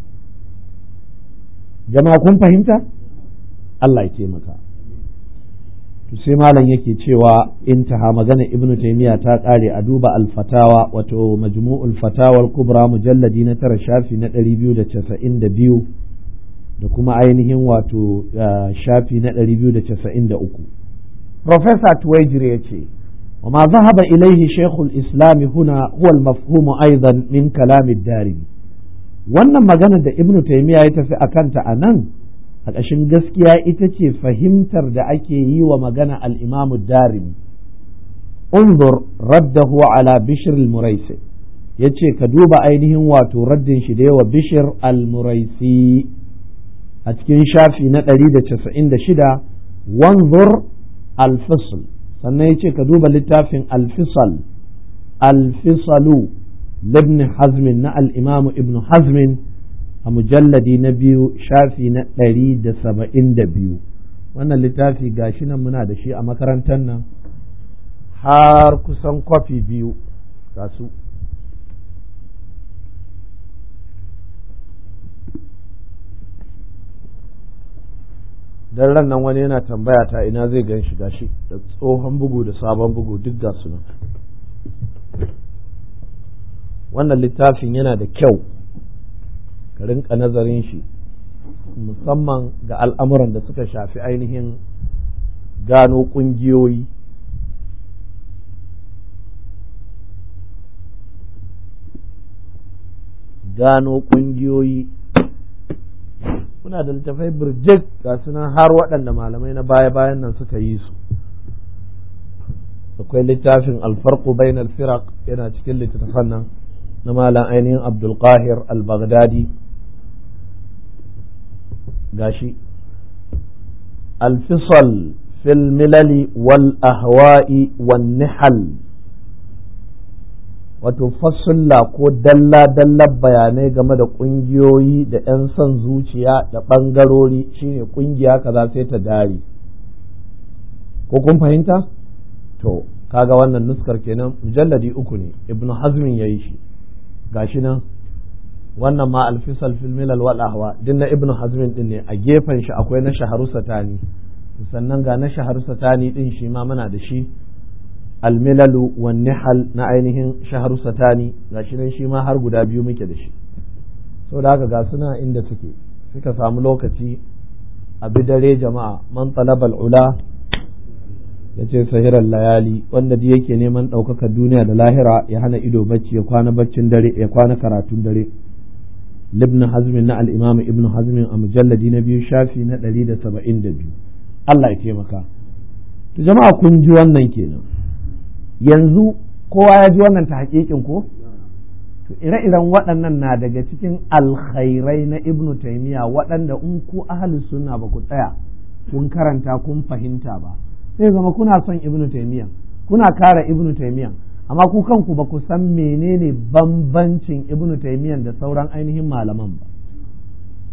jama'a kun fahimta Allah ya taimaka to sai malam yake cewa intaha magana ibnu taymiya ta kare a duba al-fatawa wato majmu'ul fatawa al-kubra mujalladi na 9 shafi na 292 da kuma ainihin wato shafi na 293 professor Tuwaijiri yace وما ذهب إليه شيخ الإسلام هنا هو المفهوم أيضا من كلام الدارمي wannan magana da ibnu taymiya ya tafi akanta a nan a ƙashin gaskiya ita ce fahimtar da ake yi wa magana al-imamu darimi unzur raddahu ala bishr al-muraisi yace ka duba ainihin wato raddin shi da yawa bishr al-muraisi a cikin shafi na 196 wanzur al-fisl sannan yace ka duba littafin al-fisalu libni hazmin na al-imamu ibn hazmin a mujalladi na 2 shafi na 172 wannan littafi gashi nan muna da shi a makarantar nan har kusan kwafi 2 ga su dan ran nan wani yana tambaya ta ina zai gan shi gashi da tsohon bugu da sabon bugu duk ga su nan wannan littafin yana da kyau ka rinka nazarin shi musamman ga al'amuran da suka shafi ainihin gano ƙungiyoyi muna da littafai birjik ga sunan har waɗanda malamai na baya-bayan nan suka yi su akwai littafin alfarqu bainal firaq yana cikin littattafan nan na malam ainihin abdulqahir al-baghdadi gashi al-fisal fil milali wal ahwa'i wan nihal wato fasulla ko dalla-dallar bayanai game da ƙungiyoyi da 'yan son zuciya da ɓangarori shine ƙungiya kaza sai ta dare ko kun fahimta to kaga wannan nuskar kenan mujalladi 3 ne ibnu hazmin yayi shi gashi nan wannan ma alfisal fil milal wal ahwa din na ibnu hazmin din ne a gefen shi akwai na shaharu satani sannan ga na shaharu satani din shi ma muna da shi almilalu wan nihal na ainihin shaharu satani gashi nan shi ma har guda 2 muke da shi saboda haka ga suna inda suka samu lokaci a bidare jama'a man talabal ula yace sahirar layali wanda da yake neman ɗaukaka duniya da lahira ya hana ido bacci ya kwana baccin dare ya kwana karatun dare libn hazmin na al-imam ibn hazmin a mujalladi na 2 shafi na 172 Allah ya taimaka to jama'a kun ji wannan kenan yanzu kowa ya ji wannan ta hakikin ko to ire-iren waɗannan na daga cikin alkhairai na ibnu taymiya waɗanda in ku ahli sunna ba ku tsaya kun karanta kun fahimta ba sai zama kuna son ibnu taymiya kuna kare ibnu taymiya amma ku kanku ba ku san menene bambancin ibnu taymiya da sauran ainihin malaman ba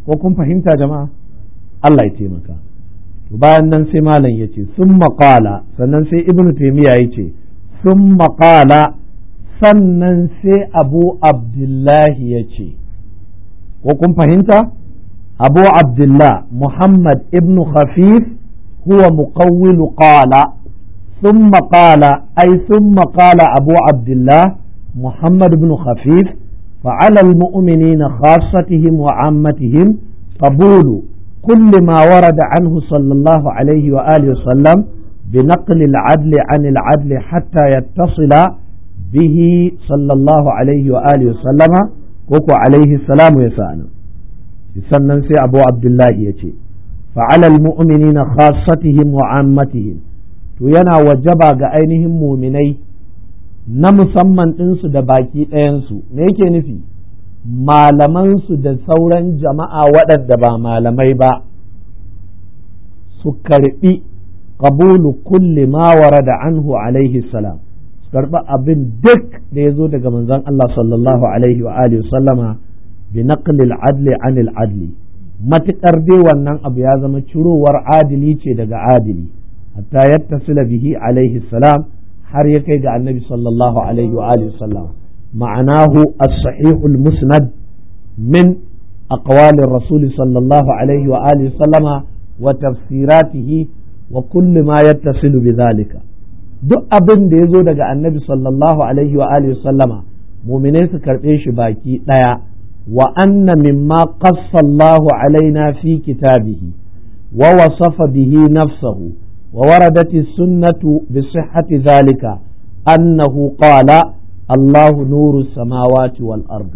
ko kun fahimta jama'a Allah ya taimaka to bayan nan sai malam yace summa qala sannan sai ibnu taymiya yace summa qala sannan sai abu abdullahi yace ko kun fahimta abu abdullah muhammad ibnu khafif huwa muqawwil qala ثم قال أي ثم قال أبو عبد الله محمد بن خفيف فعلى المؤمنين خاصتهم وعامتهم قبول كل ما ورد عنه صلى الله عليه وآله وسلم بنقل العدل عن العدل حتى يتصل به صلى الله عليه وآله وسلم وكو عليه السلام يسأل سنن سي أبو عبد الله يتي فعلى المؤمنين خاصتهم وعامتهم to yana wajaba ga ainihin muminai na musamman ɗinsu da baki ɗayansu me yake nufi malamansu da sauran jama'a waɗanda ba malamai ba su karɓi qabulu kulli ma warada anhu alaihi salam su karɓi abin duk da ya zo daga manzon Allah sallallahu alaihi wa alihi sallama bi naqli al-adli an al-adli matuƙar dai wannan abu ya zama cirowar adili ce daga adili hatta yattasila bihi alaihi salam har ya kai ga annabi sallallahu alaihi wa alihi sallam ma'anahu as-sahih al-musnad min aqwali ar-rasul sallallahu alaihi wa alihi sallama wa tafsiratihi wa kulli ma yattasilu bidhalika duk abin da yazo daga annabi sallallahu alaihi wa alihi sallama mu'minai su karbe shi baki daya wa anna mimma qassa Allahu alaina fi kitabihi wa wasafa bihi nafsahu ووردت السنة بصحة ذلك أنه قال الله نور السماوات والأرض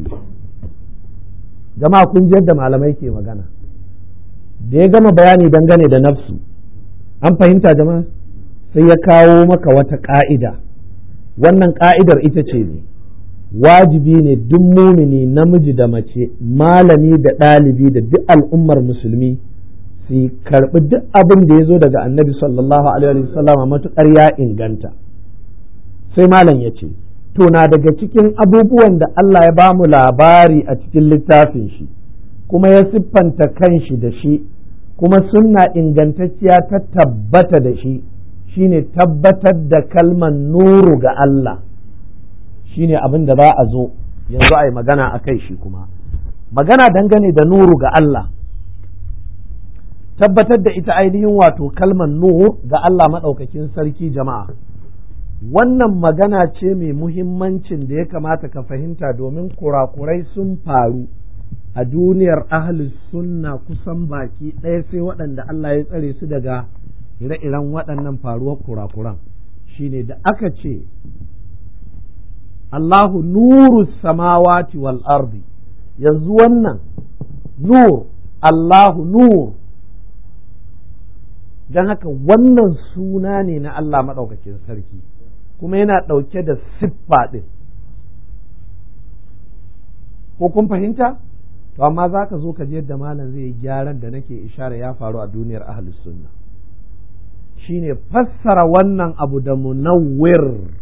جماعة كن جد malamai ke magana da ya gama bayani dangane da nafsu an fahimta jama'a sai ya kawo maka wata ƙa'ida wannan ƙa'idar ita ce ne wajibi ne duk mumini namiji da mace malami da ɗalibi da duk al'ummar musulmi su karɓi duk abin da ya zo daga annabi sallallahu alaihi wasallama matuƙar ya inganta sai malam ya ce to na daga cikin abubuwan da Allah ya bamu labari a cikin littafin shi kuma ya siffanta kanshi da shi kuma sunna ingantacciya ta tabbata da shi shine tabbatar da kalmar nuru ga Allah shine abin da za a zo yanzu a yi magana a kai shi kuma magana dangane da nuru ga Allah tabbatar da ita ainihin wato kalmar nur ga Allah maɗaukakin sarki jama'a wannan magana ce mai muhimmancin da ya kamata ka fahimta domin kurakurai sun faru a duniyar ahlus sunna kusan baki ɗaya sai waɗanda Allah ya tsare su daga ire-iren waɗannan faruwar kurakuran shine da aka ce Allahu nuru samawati wal ardi yanzu wannan nur Allahu nur don haka wannan suna ne na Allah maɗaukakin sarki kuma yana ɗauke da siffa ɗin ko kun fahimta to amma za ka zo ka je yadda malam zai yi gyaran da nake ishara ya faru a duniyar ahlus sunna shine fassara wannan abu da munawwir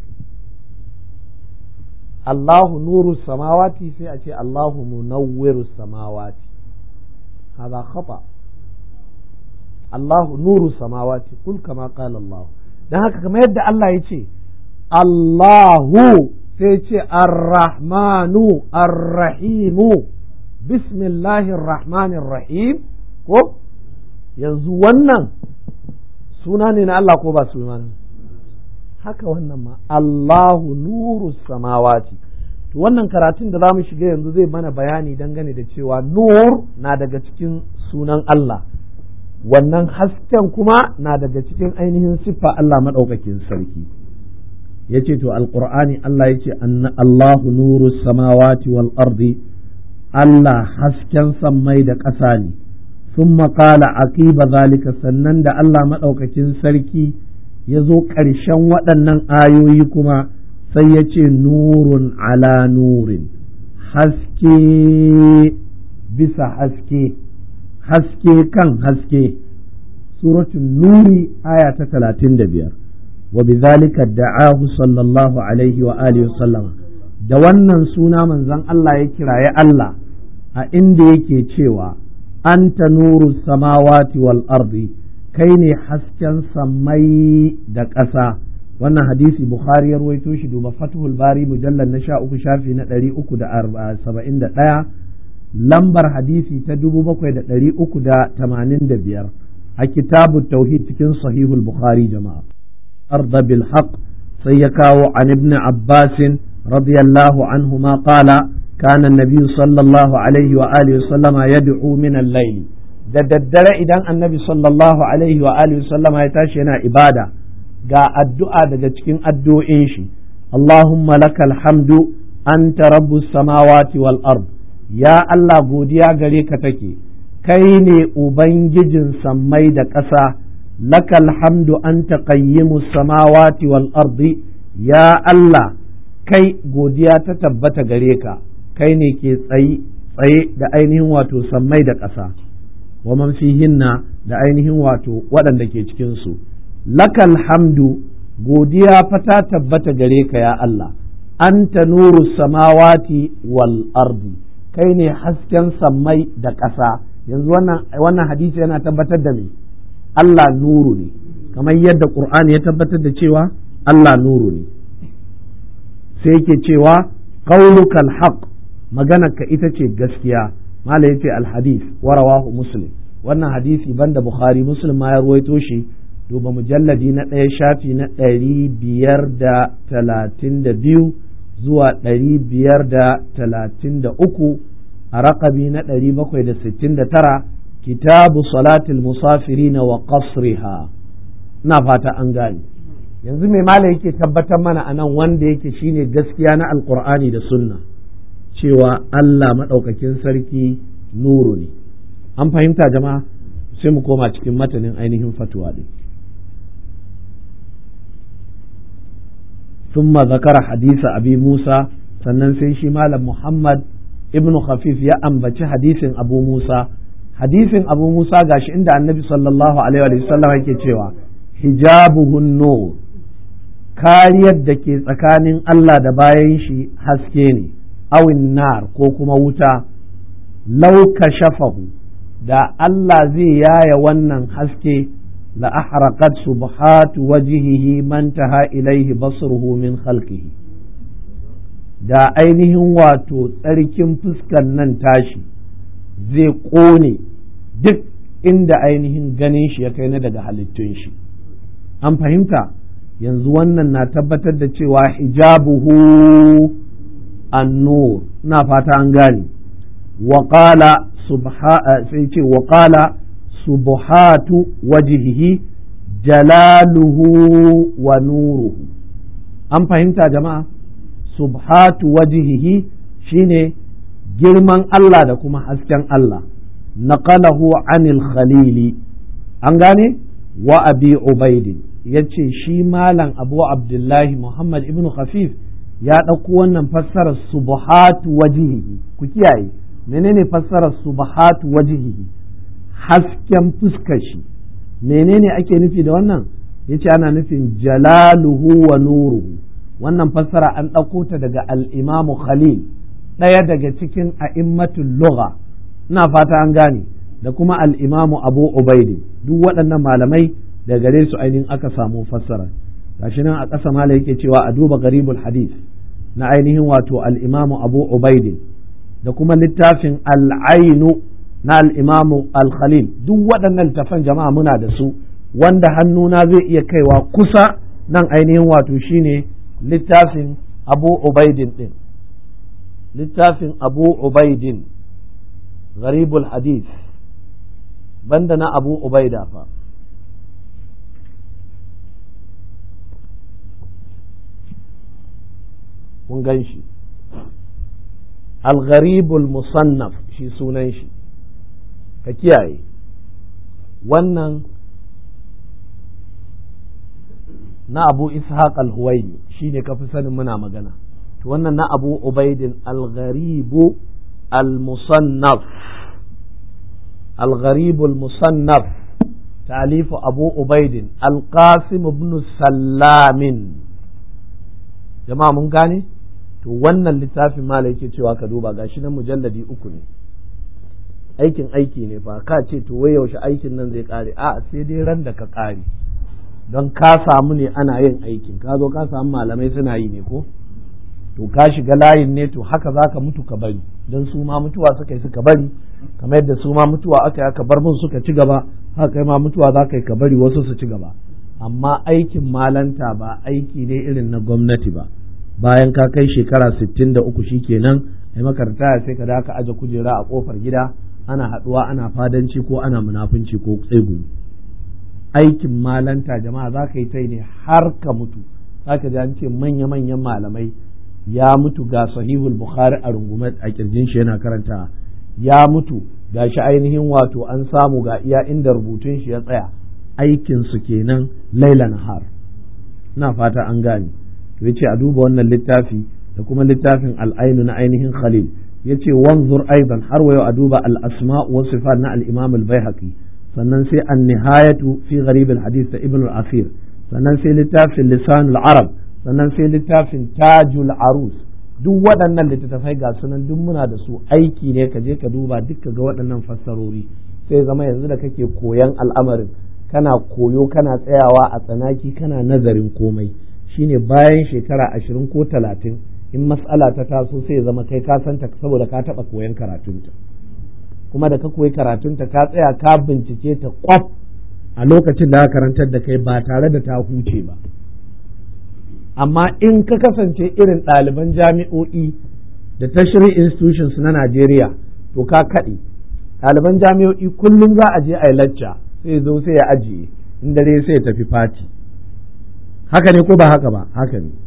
Allahu nuru samawati sai a ce Allahu munawwiru samawati hada khata Allahu nuru samawati kul kama qala Allah dan haka kamar yadda Allah ya ce Allahu sai ce ar-rahmanu ar-rahimu bismillahir rahmanir rahim ko yanzu wannan suna ne na Allah ko ba suna ne haka wannan ma Allahu nuru samawati to wannan karatun da zamu shiga yanzu zai mana bayani dangane da cewa nur na daga cikin sunan Allah wannan hasken kuma na daga cikin ainihin siffa Allah madaukakin sarki yace to alqur'ani Allah yace Allahu nuru samawati wal ardi Allah hasken sammai da ƙasa ne thumma qala aqiba zalika sannan da Allah madaukakin sarki ya zo ƙarshen waɗannan ayoyi kuma sai ya ce nurun ala nurin haske bisa haske haske kan haske suratul nuri aya ta 35 wa bidhalika da'ahu sallallahu alaihi wa alihi wa sallama da wannan suna manzon Allah ya kiraye Allah a inda yake cewa anta nuru samawati wal ardi kai ne hasken sammai da ƙasa. Wannan hadisi Bukhari ya ruwaito shi, duba Fathul Bari mujallal na 13 shafi na 371, lambar hadisi ta 7385 a kitabut tauhid cikin sahihul Bukhari. Jama'a arda bil haqq sai ya kawo an ibn Abbas radiyallahu anhuma qala kana an-nabiy sallallahu alaihi wa alihi wa sallama yad'u min al-layl, da daddare idan annabi sallallahu alaihi wa alihi wa sallama ya tashi yana ibada ga addu'a daga cikin addu'o'in shi, Allahumma lakal hamdu anta rabbus samawati wal ard, ya Allah godiya gare ka take, kai ne ubangijin sammai da ƙasa, lakal hamdu anta qayyimus samawati wal ardi, ya Allah kai godiya ta tabbata gare ka, kai ne ke tsaye da ainihin wato sammai da ƙasa, wa man fihinna da ainihin wato waɗanda ke cikinsu. Lakal hamdu godiya fa ta tabbata gare ka ya Allah, anta nuru samawati wal ardi, kai ne hasken sammai da ƙasa. Yanzu wannan hadisi yana tabbatar da me? Allah nuru ne, kamar yadda Qur'ani ya tabbatar da cewa Allah nuru ne. Sai yake cewa qaulukal haqq, maganarka ita ce gaskiya. Mala yace al hadith wa rawahu Muslim, wannan hadisi banda Bukhari, Muslim ma ya ruwaito shi, duba mujalladi na 1 shafi na 532 zuwa 533 a raƙabi na 769, kitabu salatul musafirin wa qasriha. Ina fata an gane. Yanzu mai mala yake tabbatar mana anan wanda yake shine gaskiya na alqur'ani da sunna, cewa Allah madaukakin sarki nuru ne. An fahimta jama'a? Sai mu koma cikin matanin ainihin fatwa din. ثم ذكر حديث أبي موسى، sannan sai shi malam Muhammad ibn Khafif ya ambaci hadisin Abu Musa. Hadisin Abu Musa gashi inda Annabi sallallahu alaihi wa sallam yake cewa hijabuhun nur, kariyar da ke tsakanin Allah da bayan shi haske ne, awin nar ko kuma wuta, law kashafahu, da Allah zai yaya wannan haske la ahraqat subhatu wajhihi man taha ilaihi basruhu min khalqihi, da ainihin wato tsarkin fuskan nan tashi zai ƙone duk inda ainihin ganin shi ya kai na daga halittun shi. An fahimta? Yanzu wannan na tabbatar da cewa hijabuhu an-nur, ina fata an gane. Waƙala sai ce waƙala subhatu wajhihi jalaluhu wa nuruhu. An fahimta jama'a? Subhatu wajhihi shine girman Allah da kuma hasken Allah. Naqalahu anil khalili, an gane, wa abi ubaidin, yace shi malam Abu Abdullahi Muhammad ibn Khafif ya ɗauko wannan fassarar subhatu wajhihi. Ku kiyaye, menene fassarar subhatu wajhihi? Hasken fuskar shi. Menene ake nufi da wannan? Yace ana nufin jalaluhu wa nuruhu. Wannan fassara an ɗauko ta daga al-Imamu Khalil, ɗaya daga cikin a'immatul lugha, ina fata an gane, da kuma al-Imamu Abu Ubaidi. Duk waɗannan malamai da gare su ainihin aka samu fassara. Gashi nan a ƙasa mala yake cewa a duba garibul hadith na ainihin wato al-Imamu Abu Ubaidi, da kuma littafin al-Ainu na al-Imamu al-Khalil. Duk waɗannan littafan jama'a muna da su, wanda hannuna zai iya kaiwa kusa nan ainihin wato shine littafin Abu Ubaidin din, littafin Abu Ubaidin gharibul hadith, banda na Abu Ubaida fa. Kun gan shi al-gharibul musannaf, shi sunan shi, ka kiyaye wannan na Abu Ishaq al-Huwaini shine kafi sanin muna magana. To wannan na Abu Ubaidin al-Gharibu al-Musannaf, al-Gharibu al-Musannaf, ta'alifu Abu Ubaidin al-Qasim ibn Sallamin. Jama'a mun gane? To wannan littafin mala yake cewa ka duba, gashi nan mujalladi 3 ne. aiki ne fa, ka ce to wai yaushe aikin nan zai kare, a sai dai ran da ka kare, don ka samu ne ana yin aikin, ka zo ka samu malamai suna yi ne ko, to ka shiga layin ne, to haka za ka mutu ka bari, don su ma mutuwa suka yi suka bari, kamar yadda su ma mutuwa aka yi aka bar mun suka ci gaba, haka kai ma mutuwa za ka yi ka bari wasu su ci gaba. Amma aikin malanta ba aiki ne irin na gwamnati ba, bayan ka kai shekara 63 shikenan ai makaranta sai ka da ka aje kujera a kofar gida ana haduwa ana fadanci ko ana munafunci ko tsegumi. Aikin malanta jama'a za ka yi ta ne har ka mutu. Za ka ji an ce manya-manyan malamai ya mutu ga sahihul bukhari a rungume a kirjin shi yana karanta, ya mutu ga shi ainihin wato an samu ga iya inda rubutun shi ya tsaya, aikin su kenan laila nahar. Ina fata an gane. To yace a duba wannan littafi da kuma littafin al-ainu na ainihin Khalil. Yace wanzur aidan har wayo a duba al-asma' wa sifat na al-imam al-Baihaqi, sannan sai an-nihayatu fi gharib al-hadith ta ibn al-Athir, sannan sai littafin lisan al-arab, sannan sai littafin tajul arus. Duk waɗannan littattafai ga sunan duk muna da su, aiki ne ka je ka duba duk ga waɗannan fassarori, sai zama yanzu da kake koyan al'amarin kana koyo kana tsayawa a tsanaki kana nazarin komai, shine bayan shekara 20 ko 30 in mas'ala ta taso sai zama kai ka santa saboda ka taɓa koyan karatunta, kuma da ka koyi karatunta ka tsaya ka bincike ta kwaf a lokacin da ka karantar da kai ba tare da ta huce ba. Amma in ka kasance irin ɗaliban jami'o'i da tertiary institutions na Najeriya, to ka kaɗe. Ɗaliban jami'o'i kullum za a je a yi lacca, sai zo sai ya ajiye, in dare sai ya tafi fati. Haka ne ko ba haka ba? Haka ne.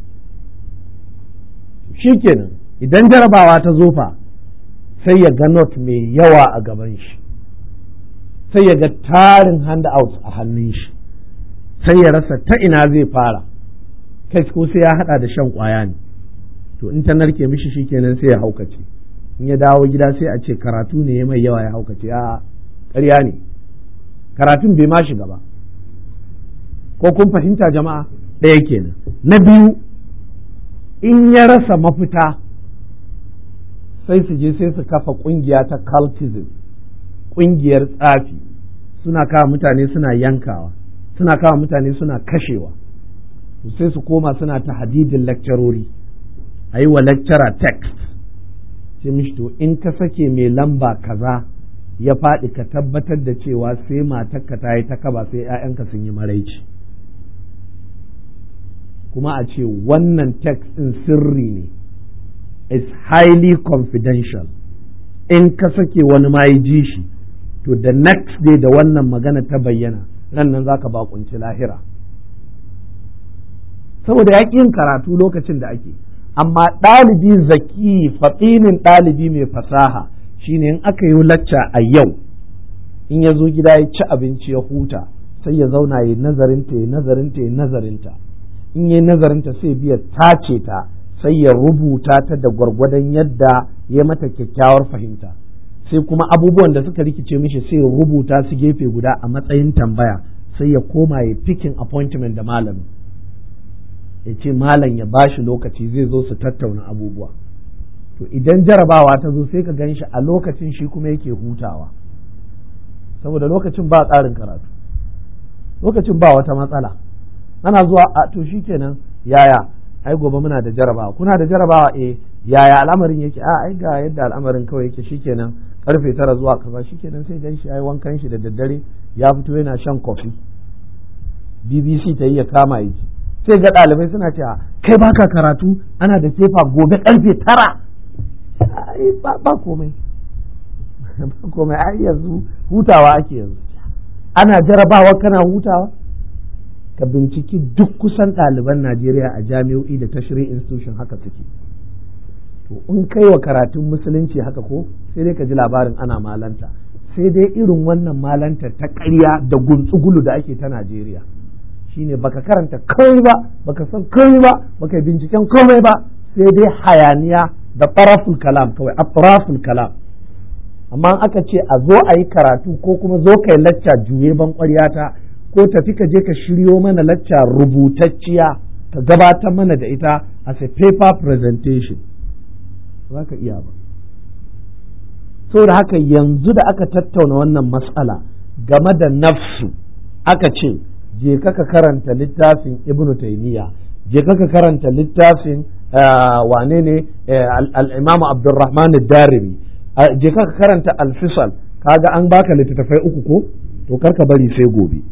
Shikenan idan jarabawa ta zo fa sai ya ga note mai yawa a gaban shi, sai ya ga tarin handouts a hannun shi, sai ya rasa ta ina zai fara, kai ko sai ya hada da shan kwaya ne. To in ta narke mishi shikenan sai ya haukace, in ya dawo gida sai a ce karatu ne mai yawa ya haukace. A ƙarya ne, karatun bai ma shiga ba. Ko kun fahimta jama'a? Ɗaya kenan. Na biyu, in ya rasa mafita sai su je sai su kafa ƙungiya ta cultism, ƙungiyar tsafi, suna kawo mutane suna yankawa, suna kawo mutane suna kashewa, sai su koma suna ta hadidin lecturori, a yi wa lecturer text ce mishi to in ka sake mai lamba kaza ya faɗi ka tabbatar da cewa sai matarka ta yi ta kaba sai 'ya'yanka sun yi maraici, kuma a ce wannan text ɗin sirri ne, is highly confidential, in ka sake wani ma ya ji shi to the next day da wannan magana ta bayyana ran nan za ka bakunci lahira, saboda ya yin karatu lokacin da ake. Amma ɗalibi zaki fatsinin ɗalibi mai fasaha shine in aka yi lacca a yau, in ya zo gida ya ci abinci ya huta sai ya zauna ya nazarinta ya nazarinta ya nazarinta, in yi nazarinta sai biya tace ta sai ya rubuta ta da gwargwadon yadda ya mata kyakkyawar fahimta, sai kuma abubuwan da suka rikice mishi sai ya rubuta su gefe guda a matsayin tambaya, sai ya koma ya picking appointment da malamin, ya ce malam ya bashi lokaci zai zo su tattauna abubuwa. To idan jarabawa ta zo sai ka gan shi a lokacin shi kuma yake hutawa, saboda lokacin ba tsarin karatu, lokacin ba wata matsala, ana zuwa a to shikenan yaya ai gobe muna da jarabawa, kuna da jarabawa yaya al'amarin yake, ai ga yadda al'amarin kawai yake, shikenan karfe 9 zuwa kaza, shikenan sai gan shi ai wankan shi da daddare ya fito yana shan kofi, BBC ta yi ya kama yake, sai ga ɗalibai suna cewa kai baka karatu ana da kefa gobe karfe 9. Ba komai ba komai, ai yanzu hutawa ake, yanzu ana jarabawa kana hutawa. Ka binciki duk kusan ɗaliban Najeriya a jami'o'i da tertiary institution haka suke. To in kai wa karatun musulunci haka ko sai dai ka ji labarin ana malanta, sai dai irin wannan malanta ta ƙarya da guntsugulu da ake ta Najeriya, shine baka karanta komai ba, baka san komai ba, baka binciken komai ba, sai dai hayaniya da taraful kalam kawai, atraful kalam. Amma aka ce a zo a yi karatu ko kuma zo kai lacca juye ban ƙwaryata, ko tafi ka je ka shiryo mana lacca rubutacciya ka gabatar mana da ita as a paper presentation, za ka iya ba. saboda haka yanzu da aka tattauna wannan mas'ala game da nafsu aka ce je ka karanta littafin Ibn Taymiyyah, je ka karanta littafin wane ne al-Imam Abdurrahman ad-Darimi, je ka karanta al-Fisal, kaga an baka littattafai uku ko to karka bari sai gobe,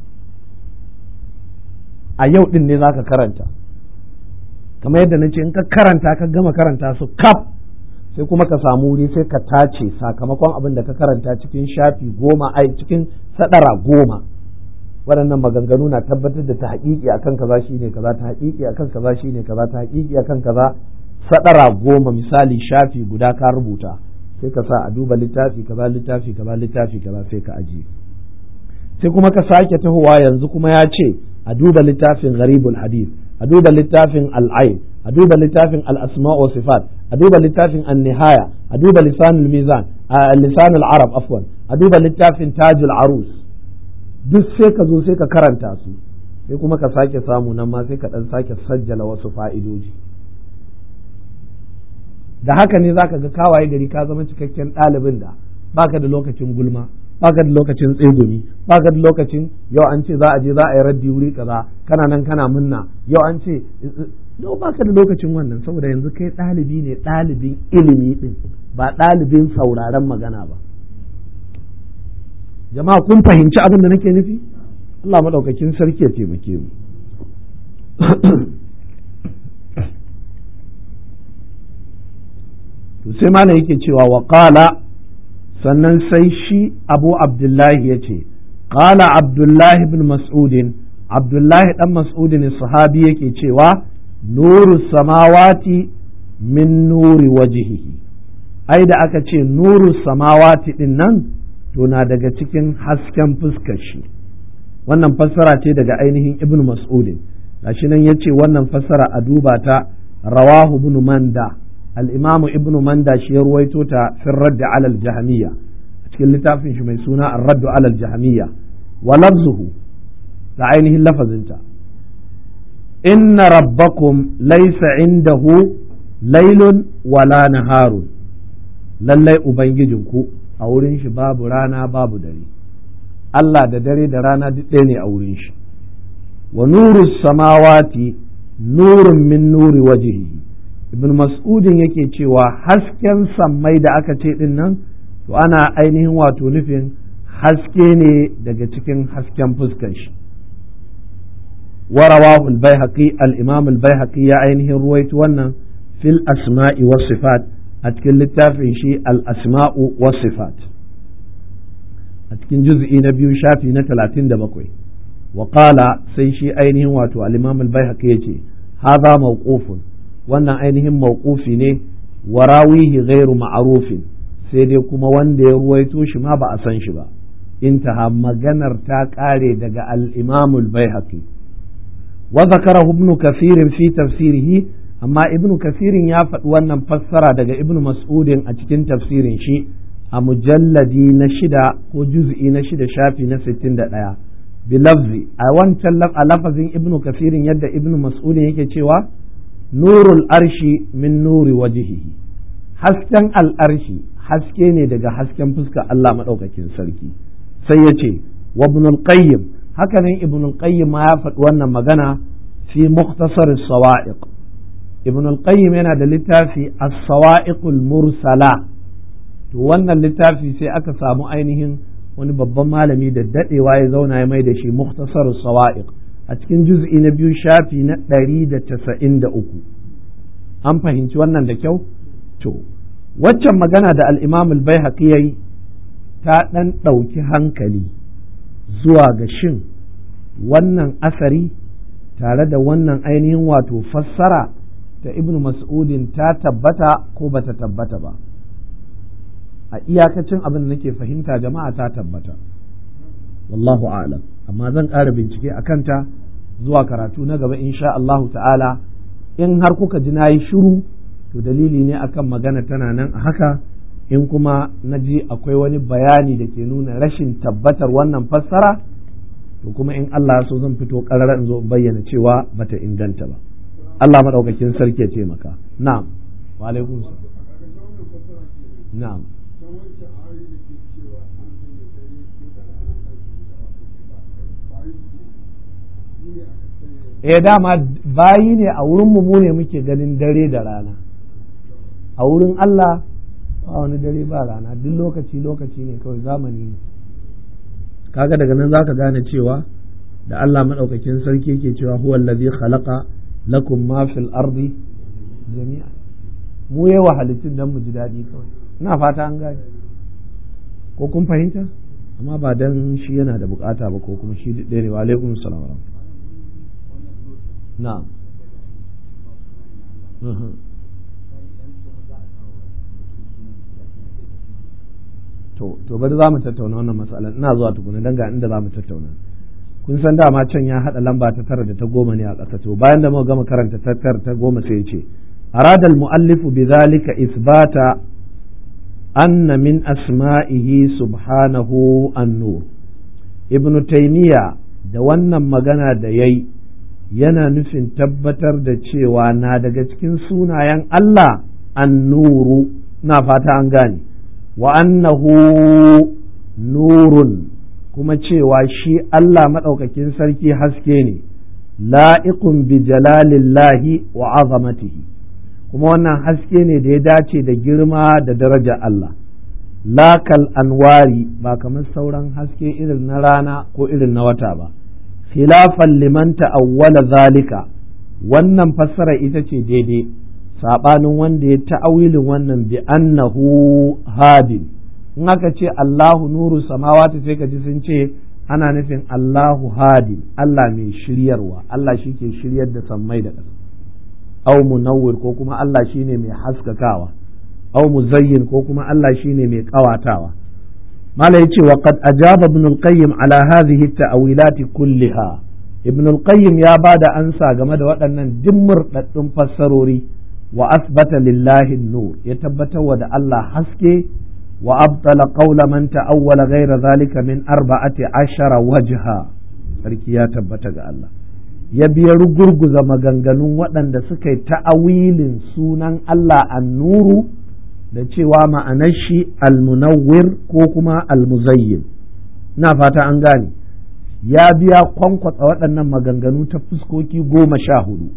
a yau din ne zaka karanta, kamar yadda nace in ka karanta ka gama karanta su kaf sai kuma ka samu wuri sai ka tace sakamakon abin da ka karanta cikin shafi 10 cikin sadara 10. waɗannan maganganu na tabbatar da tahqiqi akan kaza shine kaza, tahqiqi akan kaza shine kaza, tahqiqi akan kaza, sadara 10 misali shafi guda ka rubuta sai ka sa a duba littafi kaza littafi kaza littafi kaza sai ka ajiye. sai kuma ka sake tahowa yanzu kuma ya ce a duba littafin gharibul hadith, a duba littafin al-ain, a duba littafin al-asma' wa sifat, a duba littafin an-nihaya, a duba lisanul mizan, lisanul arab afwan, a duba littafin tajul arus, duk sai ka zo sai ka karanta su, sai kuma ka sake samu nan ma sai ka dan sake sajjala wasu fa'idoji. da haka ne zaka ga kawaye gari ka zama cikakken ɗalibin da baka da lokacin gulma, baka da lokacin tsegumi, baka da lokacin yau an ce za a je za a yi raddi wuri kaza kana nan kana munna, yau an ce yau baka da lokacin wannan, saboda yanzu kai ɗalibi ne, ɗalibin ilimi din ba ɗalibin sauraron magana ba. jama'a kun fahimci abin da nake nufi? Allah madaukakin sarki ya taimake mu. to sai malam yake cewa wa qala, sannan sai shi Abu Abdullahi yace qala Abdullahi ibn Mas'ud, Abdullahi dan Mas'ud ne sahabi yake cewa nuru samawati min nuri wajhihi, ai da aka ce nuru samawati din nan to na daga cikin hasken fuskar shi. wannan fassara ce daga ainihin Ibn Mas'ud, gashi nan yace wannan fassara a duba ta rawahu ibn Manda, al-Imam Ibn Manda shi ya ruwaito ta fi radd ala al-Jahmiyya a cikin littafin shi mai suna ar-radd ala al-Jahmiyya, wa lafzuhu da ainihin lafazinta inna rabbakum laysa indahu laylun wala naharun, lallai ubangijinku a wurin shi babu rana babu dare, Allah da dare da rana duk ɗaya ne a wurin shi. wa nuru samawati nurun min nuri wajhihi, Ibn Mas'udin yake cewa hasken sammai da aka ce din nan to ana ainihin wato nufin haske ne daga cikin hasken fuskar shi. wa rawahu al-Baihaqi, al-Imam al-Baihaqi ya ainihin ruwaito wannan fil asma'i was sifat a cikin littafin shi al-asma'u was sifat a cikin juz'i na 2 shafi na 37. wa qala, sai shi ainihin wato al-Imam al-Baihaqi yace hadha mawqufun, wannan ainihin mawqufi ne, wa rawihi ghairu ma'rufin, sai dai kuma wanda ya ruwaito shi ma ba a san shi ba. intaha, maganar ta kare daga al-Imam al-Baihaqi. wa zakarahu ibn Kathir fi tafsirihi, amma ibn Kathir ya faɗi wannan fassara daga Ibn Mas'udin a cikin tafsirin shi a mujalladi na 6 ko juz'i na 6 shafi na 61 bilafzi, a wancan lafazin Ibn Kathir yadda Ibn Mas'udin yake cewa nurul arshi min nuri wajhihi, hasken al'arshi haske ne daga hasken fuskar Allah madaukakin sarki. sai ya ce wa ibn al-qayyim, haka nan ibn al-qayyim ma ya faɗi wannan magana fi mukhtasar as-sawa'iq. ibn al-qayyim yana da littafi as-sawa'iq al-mursala, to wannan littafi sai aka samu ainihin wani babban malami da dadewa ya zauna ya mai da shi mukhtasar as-sawa'iq a cikin juz'i na 2 shafi na 193. an fahimci wannan da kyau? to waccan magana da al-Imam al-Baihaqi yayi ta dan ɗauki hankali zuwa ga shin wannan asari tare da wannan ainihin wato fassara ta Ibn Mas'udin ta tabbata ko bata tabbata ba. a iyakacin abin da nake fahimta jama'a ta tabbata, wallahu a'lam, amma zan ƙara bincike a kanta zuwa karatu na gaba insha Allahu ta'ala. in har kuka ji nayi shiru to dalili ne akan magana tana nan a haka, in kuma na ji akwai wani bayani da ke nuna rashin tabbatar wannan fassara to kuma in Allah ya so zan fito ƙarara in zo bayyana cewa bata inganta ba. Allah madaukakin sarki ya taimaka. na'am wa alaikum na'am dama bayi ne a wurin mu ne muke ganin dare da rana, a wurin Allah ba wani dare ba rana, duk lokaci ne kawai, zamani ne. Kaga daga nan zaka gane cewa da Allah madaukakin sarki yake cewa huwa allazi khalaqa lakum ma fil ardi jami'a, mu yawa halittun dan mu ji daɗi kawai. Ina fata an gane ko kun fahimta, amma ba dan shi yana da bukata ba ko kuma shi ɗaya ne. Wa alaikum salam. Na'am. To bari za mu tattauna wannan matsalar, ina zuwa tukuna dan ga inda za mu tattauna. Kun san dama can ya haɗa lamba ta 9 da ta 10 ne a ƙasa, to bayan da muka gama karanta ta 9 ta 10 sai ya ce arada al-mu'allifu bidhalika isbata anna min asma'ihi subhanahu an-nur. Ibn Taymiyyah da wannan magana da yayi yana nufin tabbatar da cewa na daga cikin sunayen Allah an-nuru, na fata an gane, wa annahu nurun, kuma cewa shi Allah maɗaukakin sarki haske ne, la'iqun bi jalalillahi wa azamatihi, kuma wannan haske ne da ya dace da girma da daraja Allah, lakal anwari, ba kamar sauran haske irin na rana ko irin na wata ba, khilafan liman ta'awwala zalika, wannan fassara ita ce daidai, saɓanin wanda ya ta'awilin wannan bi annahu hadin. In aka ce Allahu nuru samawati sai ka ji sun ce ana nufin Allahu hadin, Allah mai shiryarwa, Allah shi ke shiryar da sammai da ƙasa. Au munawwir, ko kuma Allah shi ne mai haskakawa, au muzayyin, ko kuma Allah shi ne mai ƙawatawa. Mala yace wa qad ajaba ibn al-qayyim ala hadhihi at-ta'wilati kulliha. Ibn al-qayyim ya bada ansa game da waɗannan dimmurdaddun fassarori, wa asbata lillahi an-nur, ya tabbatar wa da Allah haske, wa abtala qawla man ta'awwala ghayra zalika min 14 wajha. Sarki ya tabbata ga Allah. Ya biya rugurguza maganganun waɗanda suka yi ta'awilin sunan Allah an-nuru da cewa ma'anar shi al-munawwir ko kuma al-muzayyin. Na fata an gane. Ya biya kwankwatsa waɗannan maganganu ta fuskoki 14.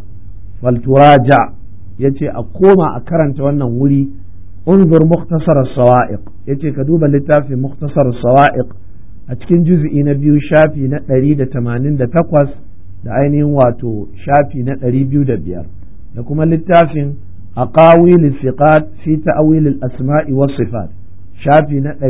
Falturaja ya ce a koma a karanta wannan wuri, unzur muktasar sawa'iq, ya ce ka duba littafin muktasar sawa'iq a cikin juz'i na 2 shafi na 188 da ainihin wato shafi na 205, da kuma littafin aqawil siqat fi ta'wil al-asma'i was sifat shafi na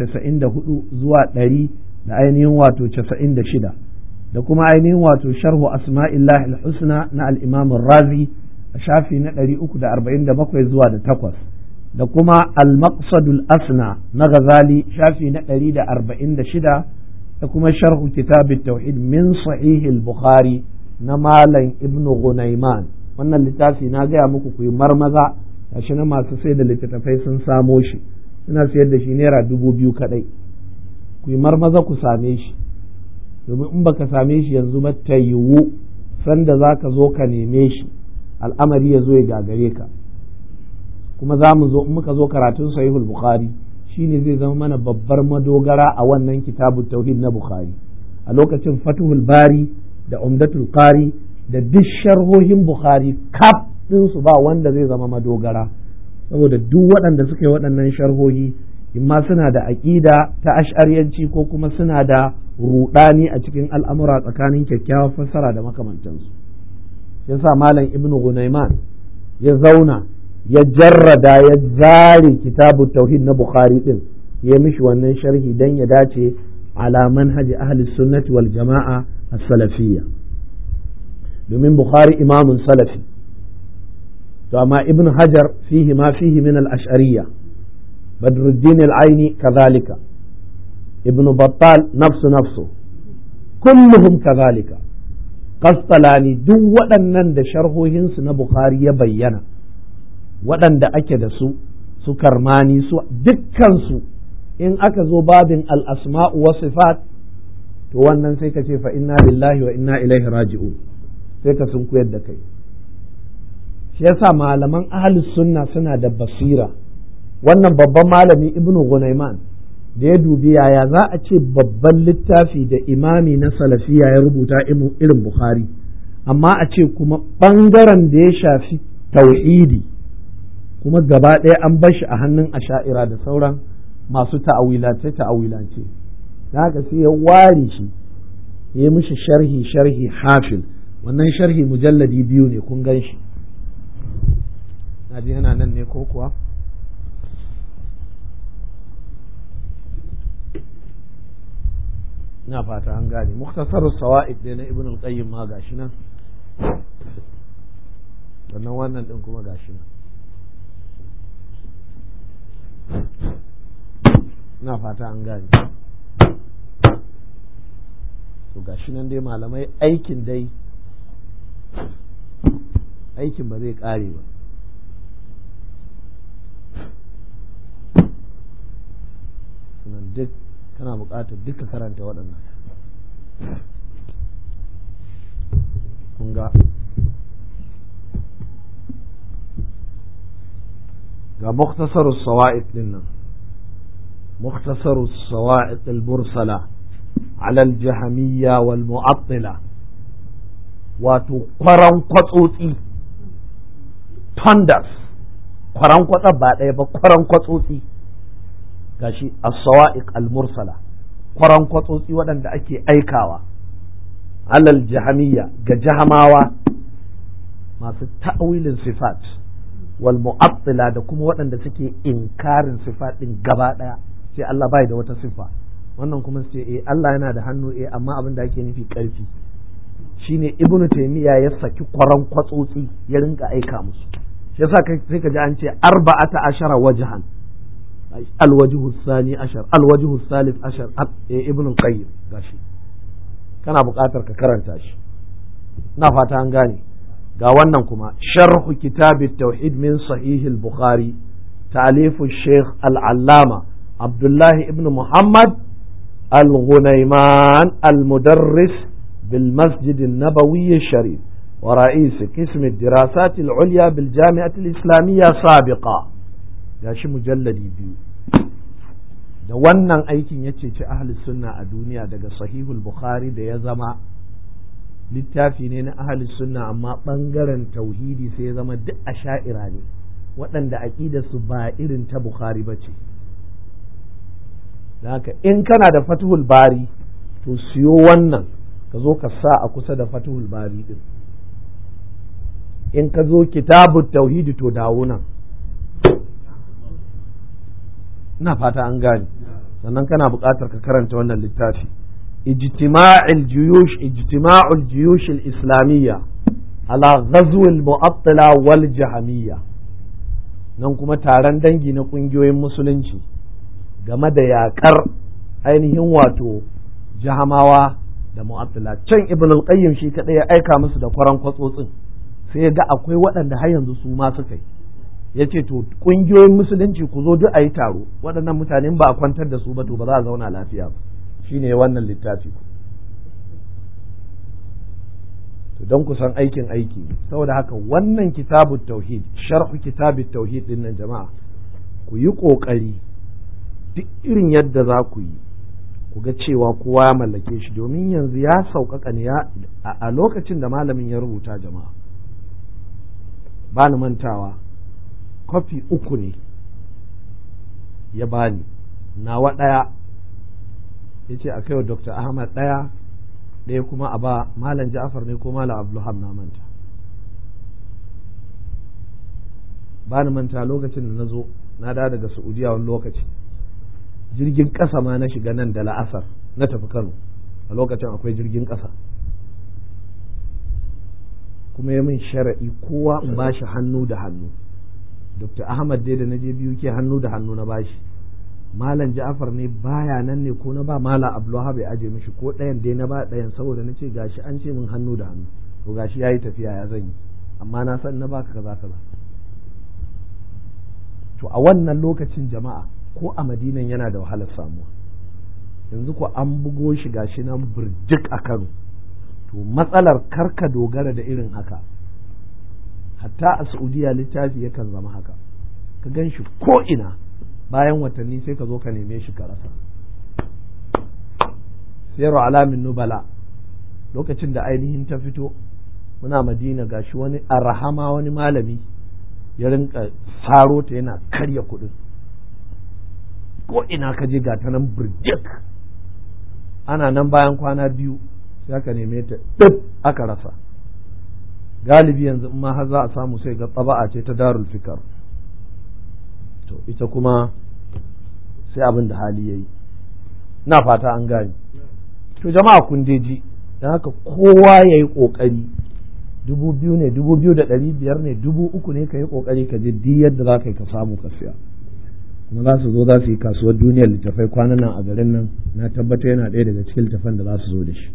194 zuwa 100 da ainihin wato 96, da kuma ainihin wato sharhu asma'illahi al-husna na al-imam ar-razi a shafi na 347 zuwa da 8, da kuma al-maqsadul asna na ghazali shafi na 146, da kuma sharhu kitab at-tauhid min sahih al-bukhari na malam ibn ghunayman. Wannan littafi na gaya muku ku yi marmaza, gashi na masu sai da littattafai sun samo shi, suna sayar da shi naira 2000 kadai. Ku yi marmaza ku same shi, domin in baka same shi yanzu ba ta yiwu sanda za ka zo ka neme shi al'amari ya zo ya gagare ka. Kuma za mu zo in muka zo karatun sahihul bukhari shine zai zama mana babbar madogara a wannan kitabut tauhid na bukhari. A lokacin fatuhul bari da umdatul qari da duk sharhohin bukhari kaf ɗinsu ba wanda zai zama madogara, saboda duk waɗanda suka yi waɗannan sharhohi imma suna da aƙida ta ash'ariyanci ko kuma suna da ruɗani a cikin al'amura tsakanin kyakkyawar fassara da makamantansu. Yasa malam ibnu gunaiman ya zauna ya jarrada ya zare kitabu tauhid na bukhari din, ya mishi wannan sharhi dan ya dace ala manhaji ahli sunnati wal jama'a as-salafiyya, domin bukhari imamun salafi, to amma ibn hajar fihi ma fihi min al-ash'ariyya, badruddin al-aini kadhalika, ibn battal nafsu kulluhum kadhalika, qastalani, duk waɗannan da sharhohinsu na bukhari ya bayyana, waɗanda ake da su karmani su dukkansu in aka zo babin al-asma'u wa sifat, to wannan sai ka ce fa inna lillahi wa inna ilaihi raji'un, sai ka sun koyar da kai. Shi yasa malaman ahlus sunna suna da basira wannan babban malami ibnu Ghunayman da ya dubi yaya za a ce babban littafi da imami na salafiya ya rubuta irin Bukhari, amma a ce kuma ɓangaren da ya shafi tauhidi kuma gaba ɗaya an bar shi a hannun asha'ira da sauran masu ta'awilance da haka sai ya ware shi ya mishi sharhi hafil. Wannan sharhi mujalladi 2 ne, kun gan shi na ji yana nan ne ko kuwa ina fata an gane. Mukhtasarus Sawa'iq dai na Ibn al-Qayyim ma gashi nan, sannan wannan din kuma gashi nan, ina fata an gane. To gashi nan dai malamai aikin ba zai kare ba. Sunan duk kana buƙatar duka karanta waɗannan. Kun ga Mukhtasarus Sawa'iq din nan, Mukhtasarus Sawa'iq al-Mursala ala al-Jahmiyya wal Mu'attila, wato kwaran kwatsotsi, thunders, kwaran kwatsa ba ɗaya ba, kwaran kwatsotsi. Gashi as-sawa'iq al-mursala, kwaran kwatsotsi waɗanda ake aikawa alal jahamiyya, ga jahamawa masu ta'awilin sifat, wal mu'attila da kuma waɗanda suke inkarin sifat din gaba ɗaya, sai Allah bai da wata sifa. Wannan kuma sai Allah yana da hannu, amma abin da ake nufi ƙarfi. Shine Ibn Taymiyyah ya saki kwaran kwatsotsi ya rinka aika musu. Shi yasa sai ka ji an ce 14 wajhan, alwajihu sani ashar, alwajihu salif ashar, Ibn al-Qayyim gashi, kana buƙatar ka karanta shi, ina fata an gane. Ga wannan kuma sharhu kitab at-tauhid min sahih al-Bukhari, ta'lif al-Sheikh al-Allama Abdullah ibn Muhammad al-Ghunayman al-Mudarris بالمسجد النبوي الشريف ورئيس قسم الدراسات العليا بالجامعة الإسلامية سابقا. gashi mujalladi 2. Da wannan aikin ya ceci ahli sunna a duniya daga sahihul Bukhari da ya zama littafi ne na ahli sunna, amma ɓangaren tauhidi sai ya zama duk asha'ira ne waɗanda aƙidarsu ba irin ta Bukhari ba ce. haka in kana da Fathul Bari to siyo wannan ka zo ka sa a kusa da Fathul Bari din. In ka zo kitabut tauhidi to dawo nan, ina fata an gane. Sannan kana buƙatar ka karanta wannan littafi, ijtima'ul juyush al-islamiyya ala ghazw al-mu'attila wal jahmiyya. Nan kuma taron dangi na ƙungiyoyin musulunci game da yaƙar ainihin wato jahamawa da mu'attila. Can Ibn al-Qayyim shi kadai ya aika musu da kwaran kwatsotsin, sai ga akwai waɗanda har yanzu su ma suka yi. Ya ce to ƙungiyoyin musulunci ku zo duk a yi taro, waɗannan mutane ba a kwantar da su ba to ba za a zauna lafiya ba. Shi ne wannan littafi ku. To don ku san aikin aiki, saboda haka wannan kitabut tauhid, sharhu kitabut tauhid din nan jama'a, ku yi ƙoƙari duk irin yadda za ku yi ku ga cewa kowa ya mallake shi, domin yanzu ya sauƙaƙa ne a lokacin da malamin ya rubuta jama'a. Ba ni mantawa kwafi 3 ne ya bani, nawa ɗaya ya ce a kai wa Dr. Ahmad ɗaya kuma a ba Malam Ja'far ne ko Malam Abdulhab, na manta. Ba ni manta lokacin da na zo na da daga Saudiya wani lokaci, jirgin ƙasa ma na shiga nan da la'asar na tafi Kano, a lokacin akwai jirgin ƙasa, kuma ya min sharaɗi kowa in ba shi hannu da hannu. Dr. Ahmad dai da na je biyu ke hannu da hannu na bashi, Malam Ja'far ne baya nan ne ko na ba Malam Abdulwahab ya aje mishi, ko ɗayan dai na ba ɗayan, saboda na ce gashi an ce min hannu da hannu, to gashi yayi tafiya ya zan yi, amma na san na baka kaza kaza. To a wannan lokacin jama'a ko a Madinan yana da wahalar samuwa, yanzu ko an bugo shi gashi nan burjik a Kano. To matsalar karka dogara da irin haka, hatta a Saudiya littafi yakan zama haka, ka gan shi ko ina bayan watanni sai ka zo ka neme shi ka rasa. Sayru alamin nubala lokacin da ainihin ta fito muna Madina, gashi wani arhama wani malami ya rinka saro ta yana karya kuɗin, ko ina ka je ga ta nan birjik. Ana nan bayan kwana biyu sai aka neme ta duk aka rasa. Galibi yanzu in ma har za a samu sai ga tsaba'a ce ta Darul Fikar, to ita kuma sai abin da hali yayi. Ina fata an gane. To jama'a kun ji, don haka kowa ya yi ƙoƙari, 2,000 ne, 2,500 ne, 3,000 ne, ka yi ƙoƙari ka je duk yadda za ka yi ka samu ka siya. Kuma za su zo za su yi kasuwar duniyar littafai kwanan nan a garin nan, na tabbata yana ɗaya daga cikin littafan da za su zo da shi.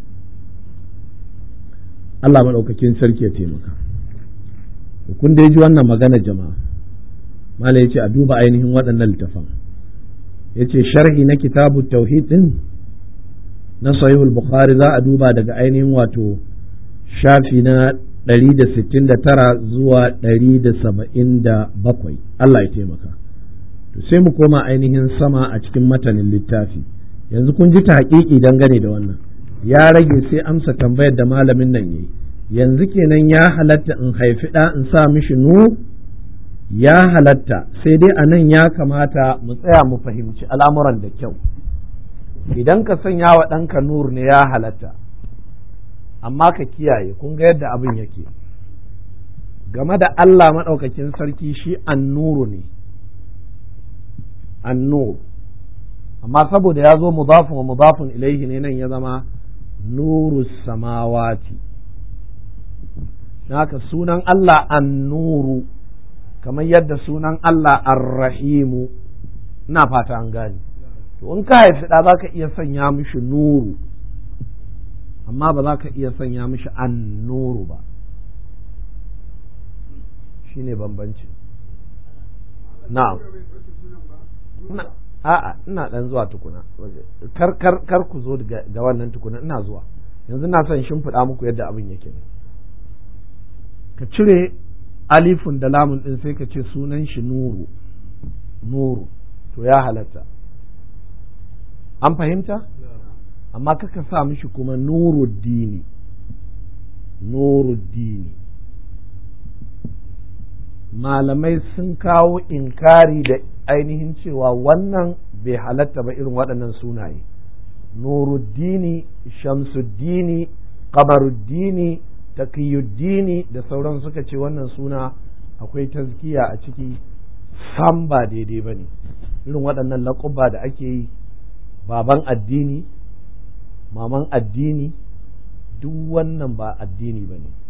Allah maɗaukakin sarki ya taimaka. Kun dai ji wannan magana jama'a. Malam ya ce a duba ainihin waɗannan littafan. Ya ce sharhi na kitabu tauhid ɗin na sahihul bukhari za a duba daga ainihin wato shafi na 169 zuwa 177. Allah ya taimaka. To sai mu koma ainihin sama a cikin matanin littafi. Yanzu kun ji ta haƙiƙi dangane da wannan. Ya rage sai amsa tambayar da malamin nan yayi. Yanzu kenan ya halatta in haifi ɗa in sa mishi nu? Ya halatta, sai dai a nan ya kamata mu tsaya mu fahimci al'amuran da kyau. Idan ka sanya wa ɗanka nur ne ya halatta, amma ka kiyaye, kun ga yadda abin yake. Game da Allah maɗaukakin sarki shi annuru ne, annur, amma saboda ya zo mudafun wa mudafun ilaihi ne nan ya zama nuru samawati. Haka sunan Allah annuru, kamar yadda sunan Allah ar-rahimu, ina fata an gane. To in ka haifi ɗa za ka iya sanya mishi nuru, amma ba za ka iya sanya mishi annuru ba, shi ne bambanci. Na'am. A'a, ina ɗan zuwa tukuna, kar ku zo ga wannan tukuna, ina zuwa. Yanzu na son shimfiɗa muku yadda abin yake ne. Ka cire alifun da lamun ɗin sai ka ce sunan shi nuru, nuru, to ya halatta. An fahimta? Amma kaka sa mishi kuma nuruddini, nuruddini. Malamai sun kawo inkari da ainihin cewa wannan bai halatta ba irin waɗannan sunaye. Nuruddini, Shamsuddini, Qamaruddini, Taqiyuddini da sauran suka ce wannan suna akwai tazkiya a ciki, sam ba daidai ba ne. Irin waɗannan laƙuba da ake yi, baban addini, maman addini, duk wannan ba addini ba ne.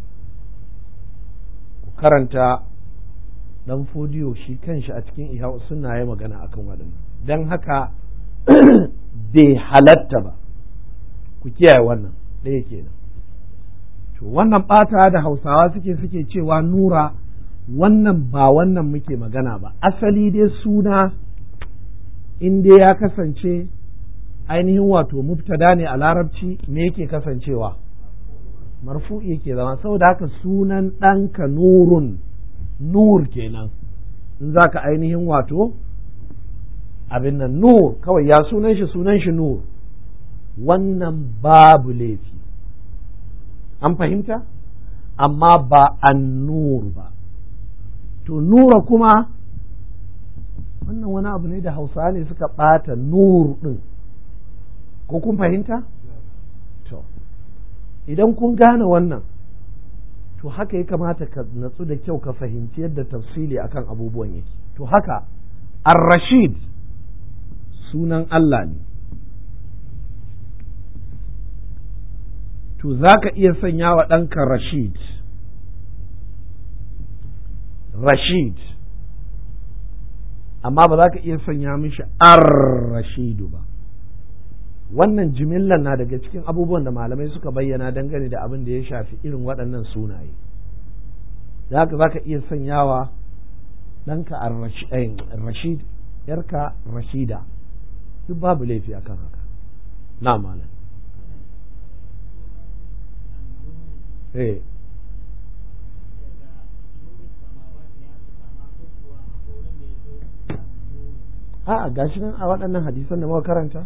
Ku karanta ɗan fodiyo shi kanshi a cikin ihya sunna ya magana akan waɗannan. Don haka bai halatta ba, ku kiyaye wannan ɗaya kenan. To wannan ɓata da Hausawa suke cewa nura, wannan ba wannan muke magana ba. Asali dai suna in dai ya kasance ainihin wato mubtada ne a larabci, me yake kasancewa? Marfu'i yake zama. Saboda haka sunan ɗanka nurun, nur kenan. In za ka ainihin wato abin nan nur, kawai ya sunan shi nur, wannan babu laifi. An fahimta? Amma ba an-nur ba. To nura kuma wannan wani abu ne da Hausawa ne suka ɓata nur ɗin, ko kun fahimta? To idan kun gane wannan, to haka ya kamata ka natsu da kyau ka fahimci yadda tafsili akan abubuwan yake. To haka ar-rashid sunan Allah ne, to za ka iya sanya wa ɗanka rashid, rashid, amma ba za ka iya sanya mishi ar-rashidu ba. Wannan jimillan na daga cikin abubuwan da malamai suka bayyana dangane da abin da ya shafi irin waɗannan sunaye. Za ka iya sanyawa ɗanka ar-rashid, yarka rashida, duk babu laifi akan haka. Na malam. a'a gashi nan a waɗannan hadisan da muka karanta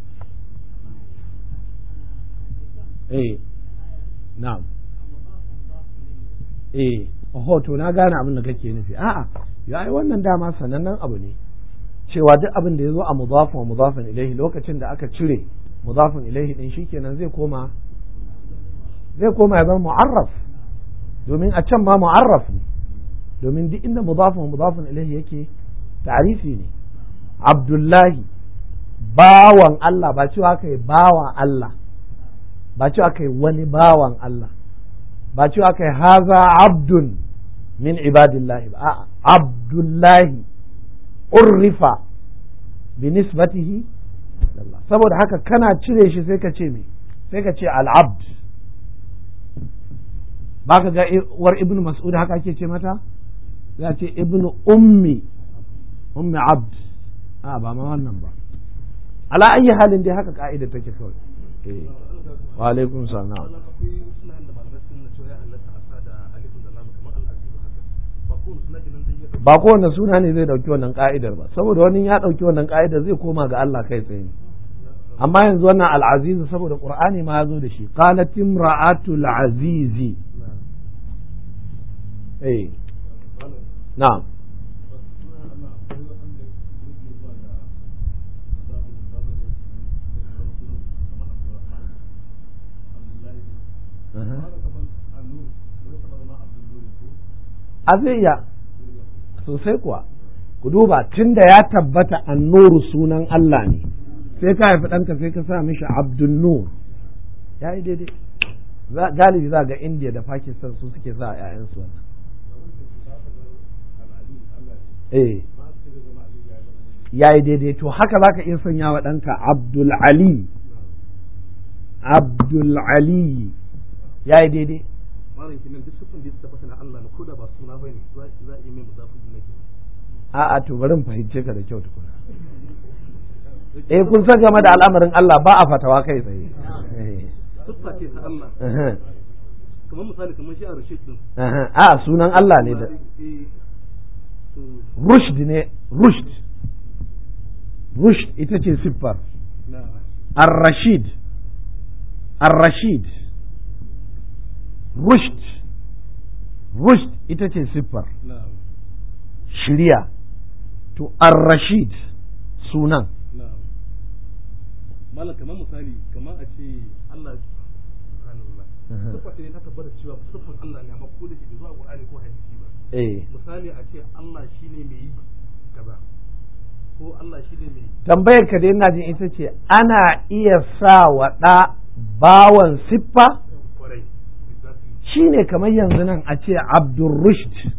na'am to na gane abin da kake nufi a'a ya yi wannan dama sanannen abu ne cewa duk abin da ya zo a mudafin wa mudafin ilaihi lokacin da aka cire mudafin ilaihi din shikenan zai koma ya zama mu'arraf domin a can ma mu'arraf ne domin duk inda mudafin wa mudafin ilaihi yake ta'rifi ne Abdullahi bawan Allah ba cewa kai bawan Allah ba cewa kai wani bawan Allah ba cewa kai haza abdun min ibadillahi ba a'a Abdullahi urrifa bi nisbatihi saboda haka kana cire shi sai ka ce me sai ka ce al-abd baka ga war ibnu mas'ud haka ake ce mata za ce ibnu ummi abd ba ma wannan ba ala ayi halin dai haka ka'ida take kawai wa alaikum salam ba kowane suna ne zai dauki wannan ka'idar ba saboda wani ya dauki wannan ka'idar zai koma ga Allah kai tsaye amma yanzu wannan al-aziz saboda qur'ani ma ya zo da shi qalat imra'atul azizi na'am azayya sosai kuwa ku duba tunda ya tabbata annuru sunan Allah ne sai ka haifi ɗanka sai ka sa mishi abdun nur ya yi daidai galibi za ga India da Pakistan su suke sa a 'ya'yansu wannan ya yi daidai to haka za ka iya sanya wa ɗanka Abdul Ali ya yi daidai a'a to bari mu fahimce ka da kyau tukuna kun san game da al'amarin Allah ba a fatawa kai tsaye siffa ce ta Allah kamar misali kamar shi a Rashid din sunan Allah ne da rushd ne rushd ita ce siffar ar-rashid rushd ita ce siffar shiriya to ar-rashid sunan malam kamar misali kamar a ce Allah subhanallah siffa ce ta tabbata cewa siffar Allah ne amma ko da ke zuwa Qur'ani ko hadisi ba misali a ce Allah shine mai yi kaza ko Allah shine mai tambayar ka dai ina jin ita ce ana iya sa wa da bawan siffa shine kamar yanzu nan a ce Abdur Rushd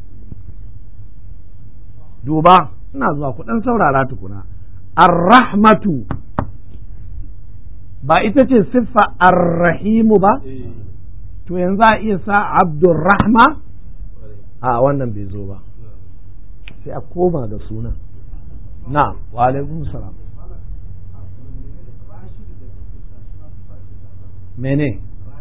duba ina zuwa ku dan saurara tukuna ar-rahmatu ba ita ce siffa ar-rahimu ba to yanzu a iya sa Abdurrahma a wannan bai zo ba sai a koma ga sunan na wa alaikum salam mene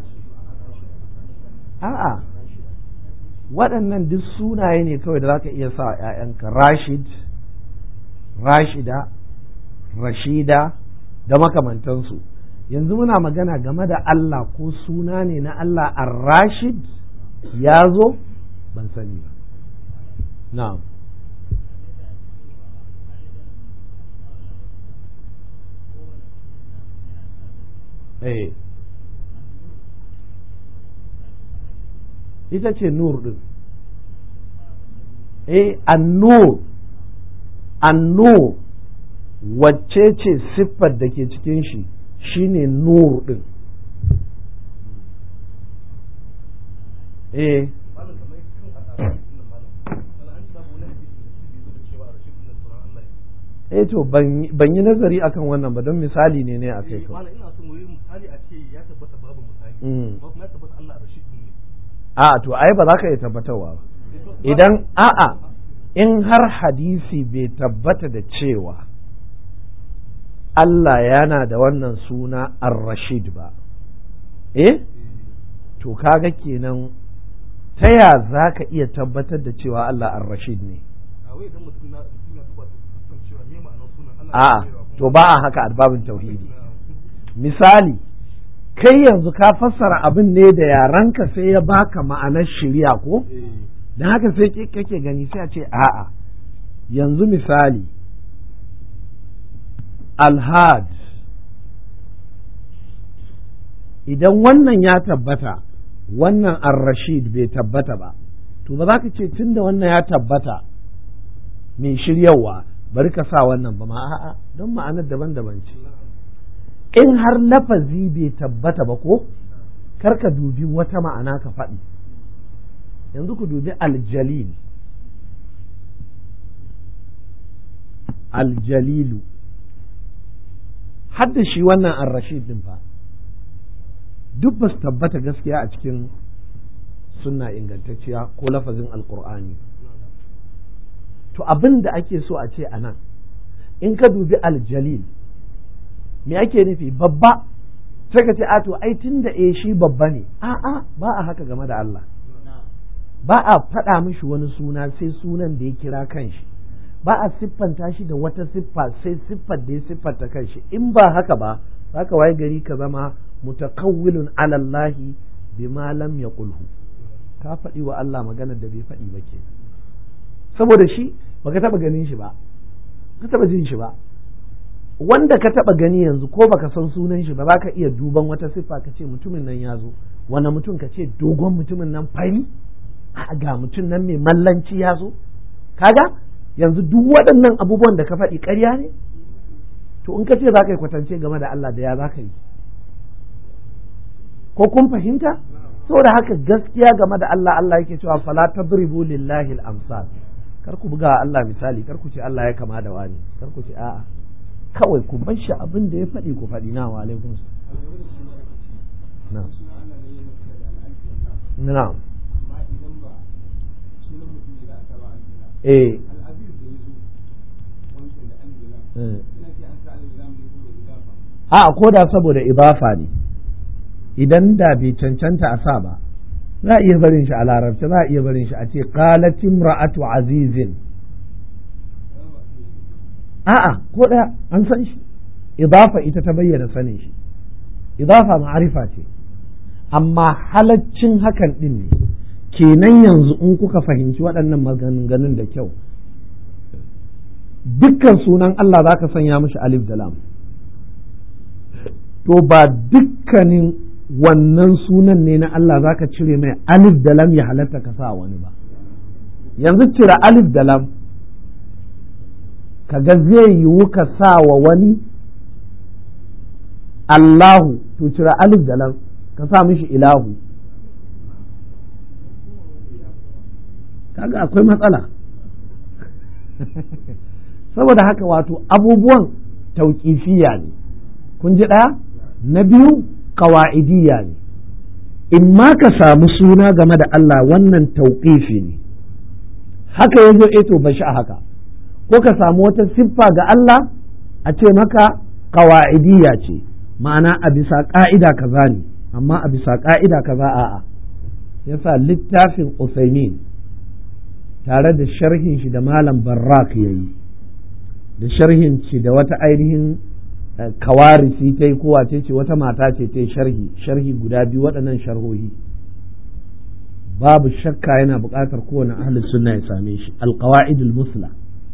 a'a waɗannan duk sunaye ne kawai da za ka iya sa ‘ya'yanka Rashid, Rashida, Rashida da makamantansu yanzu muna magana game da Allah ko suna ne na Allah ar-Rashid ya zo ban sani ba na'am ita ce nur din annur wacce ce siffar da ke cikin shi shine nur din to ban yi nazari akan wannan ba don misali ne a kai kawai to ai ba za ka iya tabbatarwa ba idan in har hadisi bai tabbata da cewa Allah yana da wannan suna ar-Rashid ba to kaga kenan ta ya za ka iya tabbatar da cewa Allah ar-Rashid ne a'a to ba a haka albabin tauhidi. Misali kai yanzu ka fassara abin ne da yaranka sai ya baka ma'anar shari'a ko dan haka sai kake gani sai a ce a'a yanzu misali alhad idan wannan ya tabbata wannan ar-rashid bai tabbata ba to ba za ka ce tunda wannan ya tabbata mai shiryawa bari ka sa wannan ba a'a don ma'anar daban-daban ce. In har lafazi bai tabbata ba ko kar ka dubi wata ma'ana ka faɗi. Yanzu ku dubi aljalilu hadda shi wannan ar-rashid din fa duk ba su tabbata gaskiya a cikin sunna ingantacciya ko lafazin alkur'ani. To abin da ake so a ce a nan in ka dubi aljalil me ake nufi babba sai ka ce a to ai tun da shi babba ne a'a ba a haka game da Allah ba a faɗa mishi wani suna sai sunan da ya kira kanshi ba a siffanta shi da wata siffa sai siffar da ya siffanta kanshi in ba haka ba haka waye gari ka zama mutakawwilun ala Allah bima lam yaqulhu ka faɗi wa Allah maganar da bai faɗi ba ke saboda shi baka taba ganin shi ba ka taba jin shi ba wanda ka taba gani yanzu ko baka san sunan shi ba za ka iya duban wata siffa ka ce mutumin nan ya zo wani mutum ka ce dogon mutumin nan fari ga mutum nan mai mallanci ya zo kaga yanzu duk waɗannan abubuwan da ka faɗi ƙarya ne to in ka ce za ka yi kwatance game da Allah da ya za ka yi ko kun fahimta saboda haka gaskiya game da Allah Allah yake cewa fala tadribu lillahi al-amsal kar ku buga Allah misali kar ku ce Allah ya kama da wani kar ku ce a'a kawai ku bar shi abin da ya faɗi ku faɗi na wa alaikum na'am na'am a ko da saboda idafa ne idan da bai cancanta a sa ba za a iya barin shi a larabci za a iya barin shi a ce qalat imra'atu azizin a'a ko da an san shi idafa ita ta bayyana sanin shi idafa ma'arifa ce amma halaccin hakan din ne kenan yanzu in kuka fahimci waɗannan maganganun da kyau dukkan sunan Allah za ka sanya mishi alif da lam to ba dukkanin wannan sunan ne na Allah za ka cire mai alif da lam ya halatta ka sa wani ba yanzu cire alif da lam kaga zai yiwu ka sa wa wani Allahu to cire alif da lam ka sa mishi ilahu kaga akwai matsala saboda haka wato abubuwan tauƙifiya ne kun ji ɗaya na biyu ƙawa'idiyya ne in ma ka samu suna game da Allah wannan tauƙifi ne haka yanzu to ba shi a haka ko ka samu wata siffa ga Allah a ce maka ƙawa'idiyya ce ma'ana a bisa ƙa'ida kaza ne amma a bisa ƙa'ida kaza a'a yasa littafin Usaimin tare da sharhin shi da malam Barrak yayi da sharhin shi da wata ainihin kawarisi ta yi kowace ce wata mata ce ta yi sharhi guda biyu waɗannan sharhohi babu shakka yana buƙatar kowane ahlus sunna ya same shi alqawaidul musla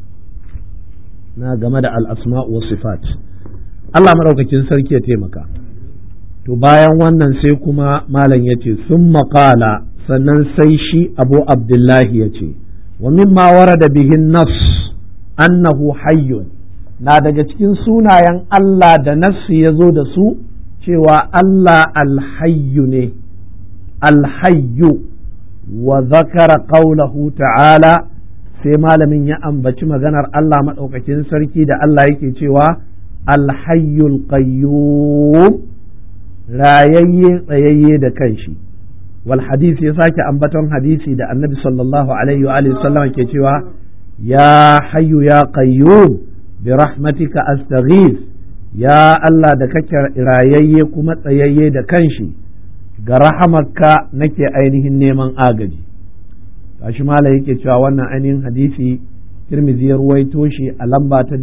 na game da al-asma' wa sifat Allah madaukakin sarki ya taimaka to bayan wannan sai kuma malam yace summa qala sannan sai shi Abu Abdullahi yace wa mimma warada bihin nas annahu hayyun na daga cikin sunayen Allah da nassi ya zo da su cewa Allah alhayyu ne alhayyu wa zakara qawlahu ta'ala sai malamin ya ambaci maganar Allah maɗaukakin sarki da Allah yake cewa alhayyul qayyum rayayye tsayayye da kanshi wal hadisi ya sake ambaton hadisi da annabi sallallahu alaihi wa sallam ke cewa ya hayyu ya qayyum bi rahmatika astaghith ya Allah da kake rayayye kuma tsayayye da kanshi ga rahamarka nake ainihin neman agaji kashi mala yake cewa wannan ainihin hadisi Tirmidhi ya ruwaito shi a lamba ta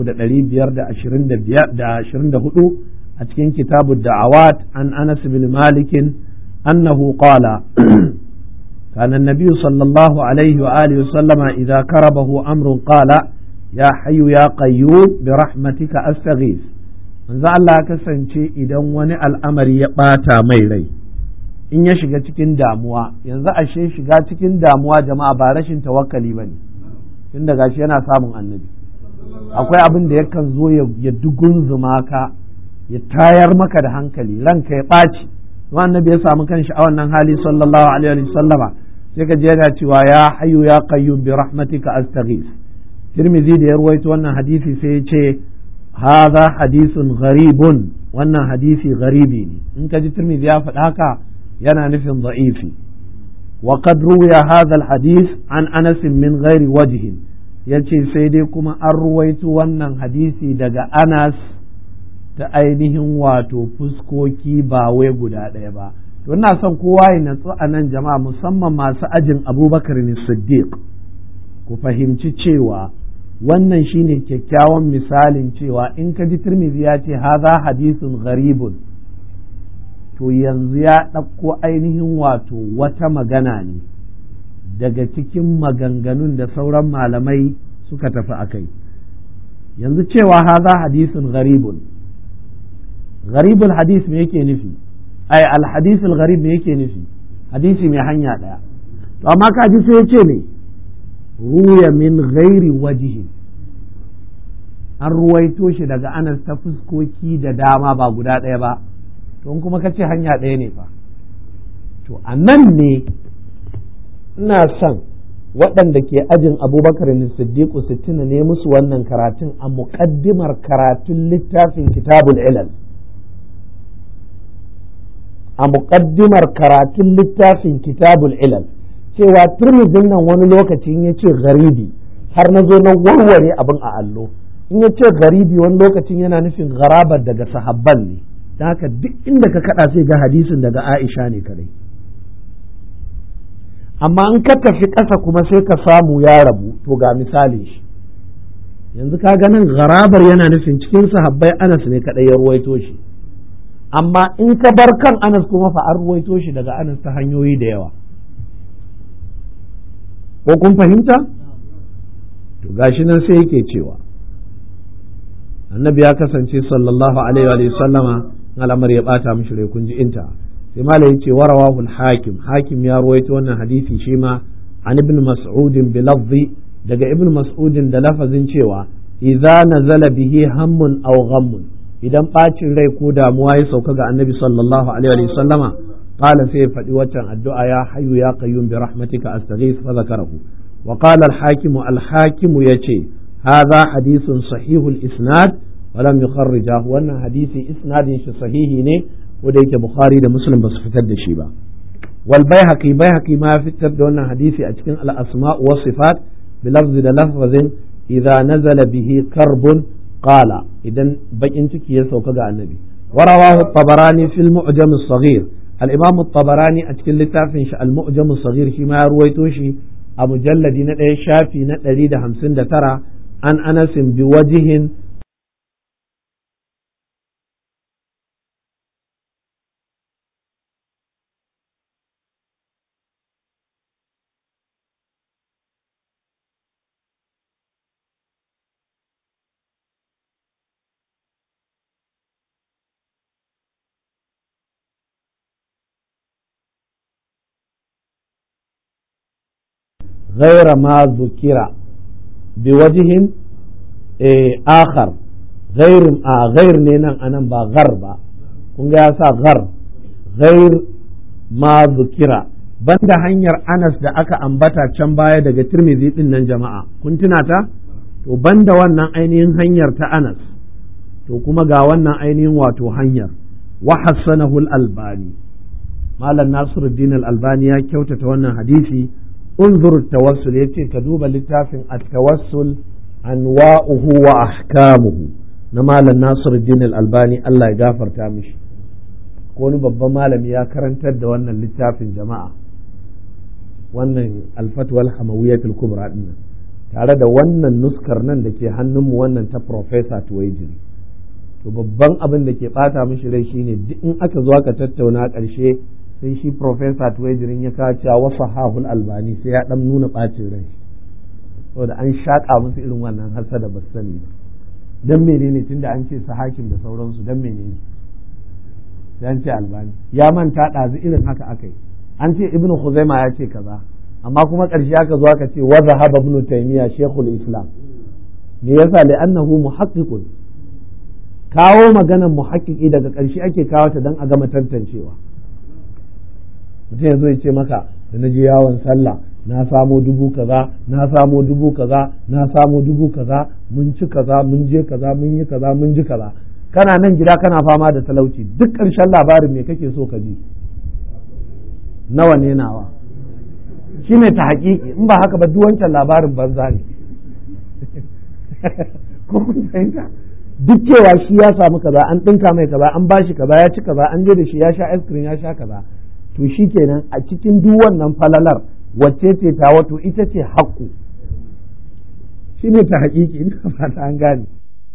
3524 a cikin kitabu da'awat an Anas bin Malik annahu qala كان النبي صلى الله عليه وآله وسلم إذا كربه أمر قال يا حي يا قيوم برحمتك أستغيث manzo Allah ya kasance idan wani al'amari ya ɓata mai rai in ya shiga cikin damuwa, yanzu ashe shiga cikin damuwa jama'a ba rashin tawakkali ba ne, tun da gashi yana samun annabi. Akwai abin da yakan zo ya dugunzuma ka, ya tayar maka da hankali, ranka ya ɓaci, kuma annabi ya samu kanshi a wannan hali sallallahu alaihi wa sallama, sai ka je yana cewa ya hayyu ya qayyum bi rahmatika astaghith. Tirmidhi da ya ruwaito wannan hadisi sai ya ce hadha hadithun gharibun, wannan hadisi garibi ne. In ka ji Tirmidhi ya faɗa haka yana nufin da'ifi. wa qad ruwiya hadha al-hadith an Anas min ghairi wajhin, yace sai dai kuma an ruwaito wannan hadisi daga Anas ta ainihin wato fuskoki ba wai guda ɗaya ba. To ina son kowa ya natsu a nan jama'a, musamman masu ajin Abubakar ne Siddiq, ku fahimci cewa wannan shine kyakkyawan misalin cewa in ka ji Tirmidhi ya ce hadha hadithun gharibun, to yanzu ya ɗauko ainihin wato wata magana ne daga cikin maganganun da sauran malamai suka tafi a kai. Yanzu cewa hadha hadithun gharibun, gharibul hadith me yake nufi? Ai al-hadithul gharib me yake nufi? Hadisi mai hanya ɗaya. To amma ka ji sai ya ce me? Ruya min ghairi wajihi, an ruwaito shi daga Anas ta fuskoki da dama ba guda ɗaya ba. To in kuma ka ce hanya ɗaya ne fa, to a nan ne ina son waɗanda ke ajin Abubakar ne Siddiqu su tuna ne musu wannan karatun a muƙaddimar karatun littafin Kitabul Ilal. A muƙaddimar karatun littafin Kitabul Ilal cewa Tirmidhin nan wani lokacin ya ce garibi, har na zo na warware abin a allo. In ya ce garibi wani lokacin yana nufin garabar daga sahabban ne, don haka duk inda ka kaɗa sai ga hadisin daga Aisha ne kadai. Amma in ka tafi ƙasa kuma sai ka samu ya rabu, to ga misali shi. Yanzu ka ganin garabar yana nufin cikin sahabbai Anas ne kadai ya ruwaito shi. Amma in ka bar kan Anas kuma fa an ruwaito shi daga Anas ta hanyoyi da yawa. Ko kun fahimta? To gashi nan sai yake cewa annabi ya kasance sallallahu alaihi wa sallama al'amar ya bata mishi rai, kun ji inta. Sai malai yace warawahu al-hakim, hakim ya ruwaito wannan hadisi shi ma an ibn mas'ud bi lafzi, daga ibn mas'ud da lafazin cewa idza nazala bihi hammun aw ghammun, idan bacin rai ko damuwa ya sauka ga annabi sallallahu alaihi wa sallama, qala sai faɗi waccan addu'a ya hayyu ya qayyum bi rahmatika astaghith fa zakarahu. Wa qala al-hakim yace hadha hadithun sahihul isnad wa lam yukharrijahu, wannan hadisi isnadin shi sahihi ne ko da yake Bukhari da Muslim ba su fitar da shi ba. Wal Baihaqi ma ya fitar da wannan hadisi a cikin al-asma' wa sifat bi lafzi da lafazin idza nazala bihi karbun qala, idan bakin ciki ya sauka ga annabi. Wa rawahu at-Tabarani fil Mu'jam as-Saghir, al-Imam at-Tabarani a cikin littafin shi al-Mu'jam as-Saghir shi ma ya ruwaito shi a mujalladi na 1 shafi na 159 an Anas bi wajhin غير ما ذكر بوجه آخر غير نينان أنا غرب kunga ya sa ghair ma zukira, banda hanyar Anas da aka ambata can baya daga Tirmidhi din nan jama'a, kun tuna ta? To banda wannan ainihin hanyar ta Anas, to kuma ga wannan ainihin wato hanyar wa hassanahu al-Albani, Malam Nasiruddin al-Albani ya kyautata wannan hadisi. انظر التوسل yace ka duba littafin at-tawassul anwa'uhu wa ahkamuhu na Malam Nasiruddin al-Albani, Allah ya gafarta mishi. Ko wani babban malami ya karantar da wannan littafin jama'a, wannan al-fatwa al-hamawiyyah al-kubra din, tare da wannan nuskar nan da ke hannunmu wannan ta Professor Tuwaijiri. To babban abin da ke bata mishi rai shine duk in aka zo aka tattauna ƙarshe sai shi Professor Tuwaijirin ya kawo cewa wasu hahul albani sai ya dan nuna bacin rai saboda an shaƙa musu irin wannan hasada ba sani ba. Dan menene tunda an ce su hakim da sauransu dan menene sai an ce albani ya manta ɗazu irin haka aka yi an ce ibnu Khuzaima ya ce kaza amma kuma ƙarshe aka zo aka ce wa zahaba ibnu Taymiyyah shaykhul islam me yasa li'annahu muhaqqiqun kawo maganar muhaqqiqi daga ƙarshe ake kawo ta dan a gama tantancewa. Mutum ya zo ya ce maka da na je yawon sallah na samo 1000 kaza na samo 1000 kaza na samo 1000 kaza mun ci kaza mun je kaza mun yi kaza mun ji kaza kana nan gida kana fama da talauci duk ƙarshen labarin me kake so ka ji nawa ne nawa shi ne ta haƙiƙi in ba haka ba duk wancan labarin banza ne ko kun fahimta duk cewa shi ya samu kaza an ɗinka mai kaza an bashi kaza ya ci kaza an je da shi ya sha ice cream ya sha kaza to shi kenan a cikin duk wannan falalar wacce ce ta wato ita ce haƙƙu shi ne ta haƙiƙi ina fata an gane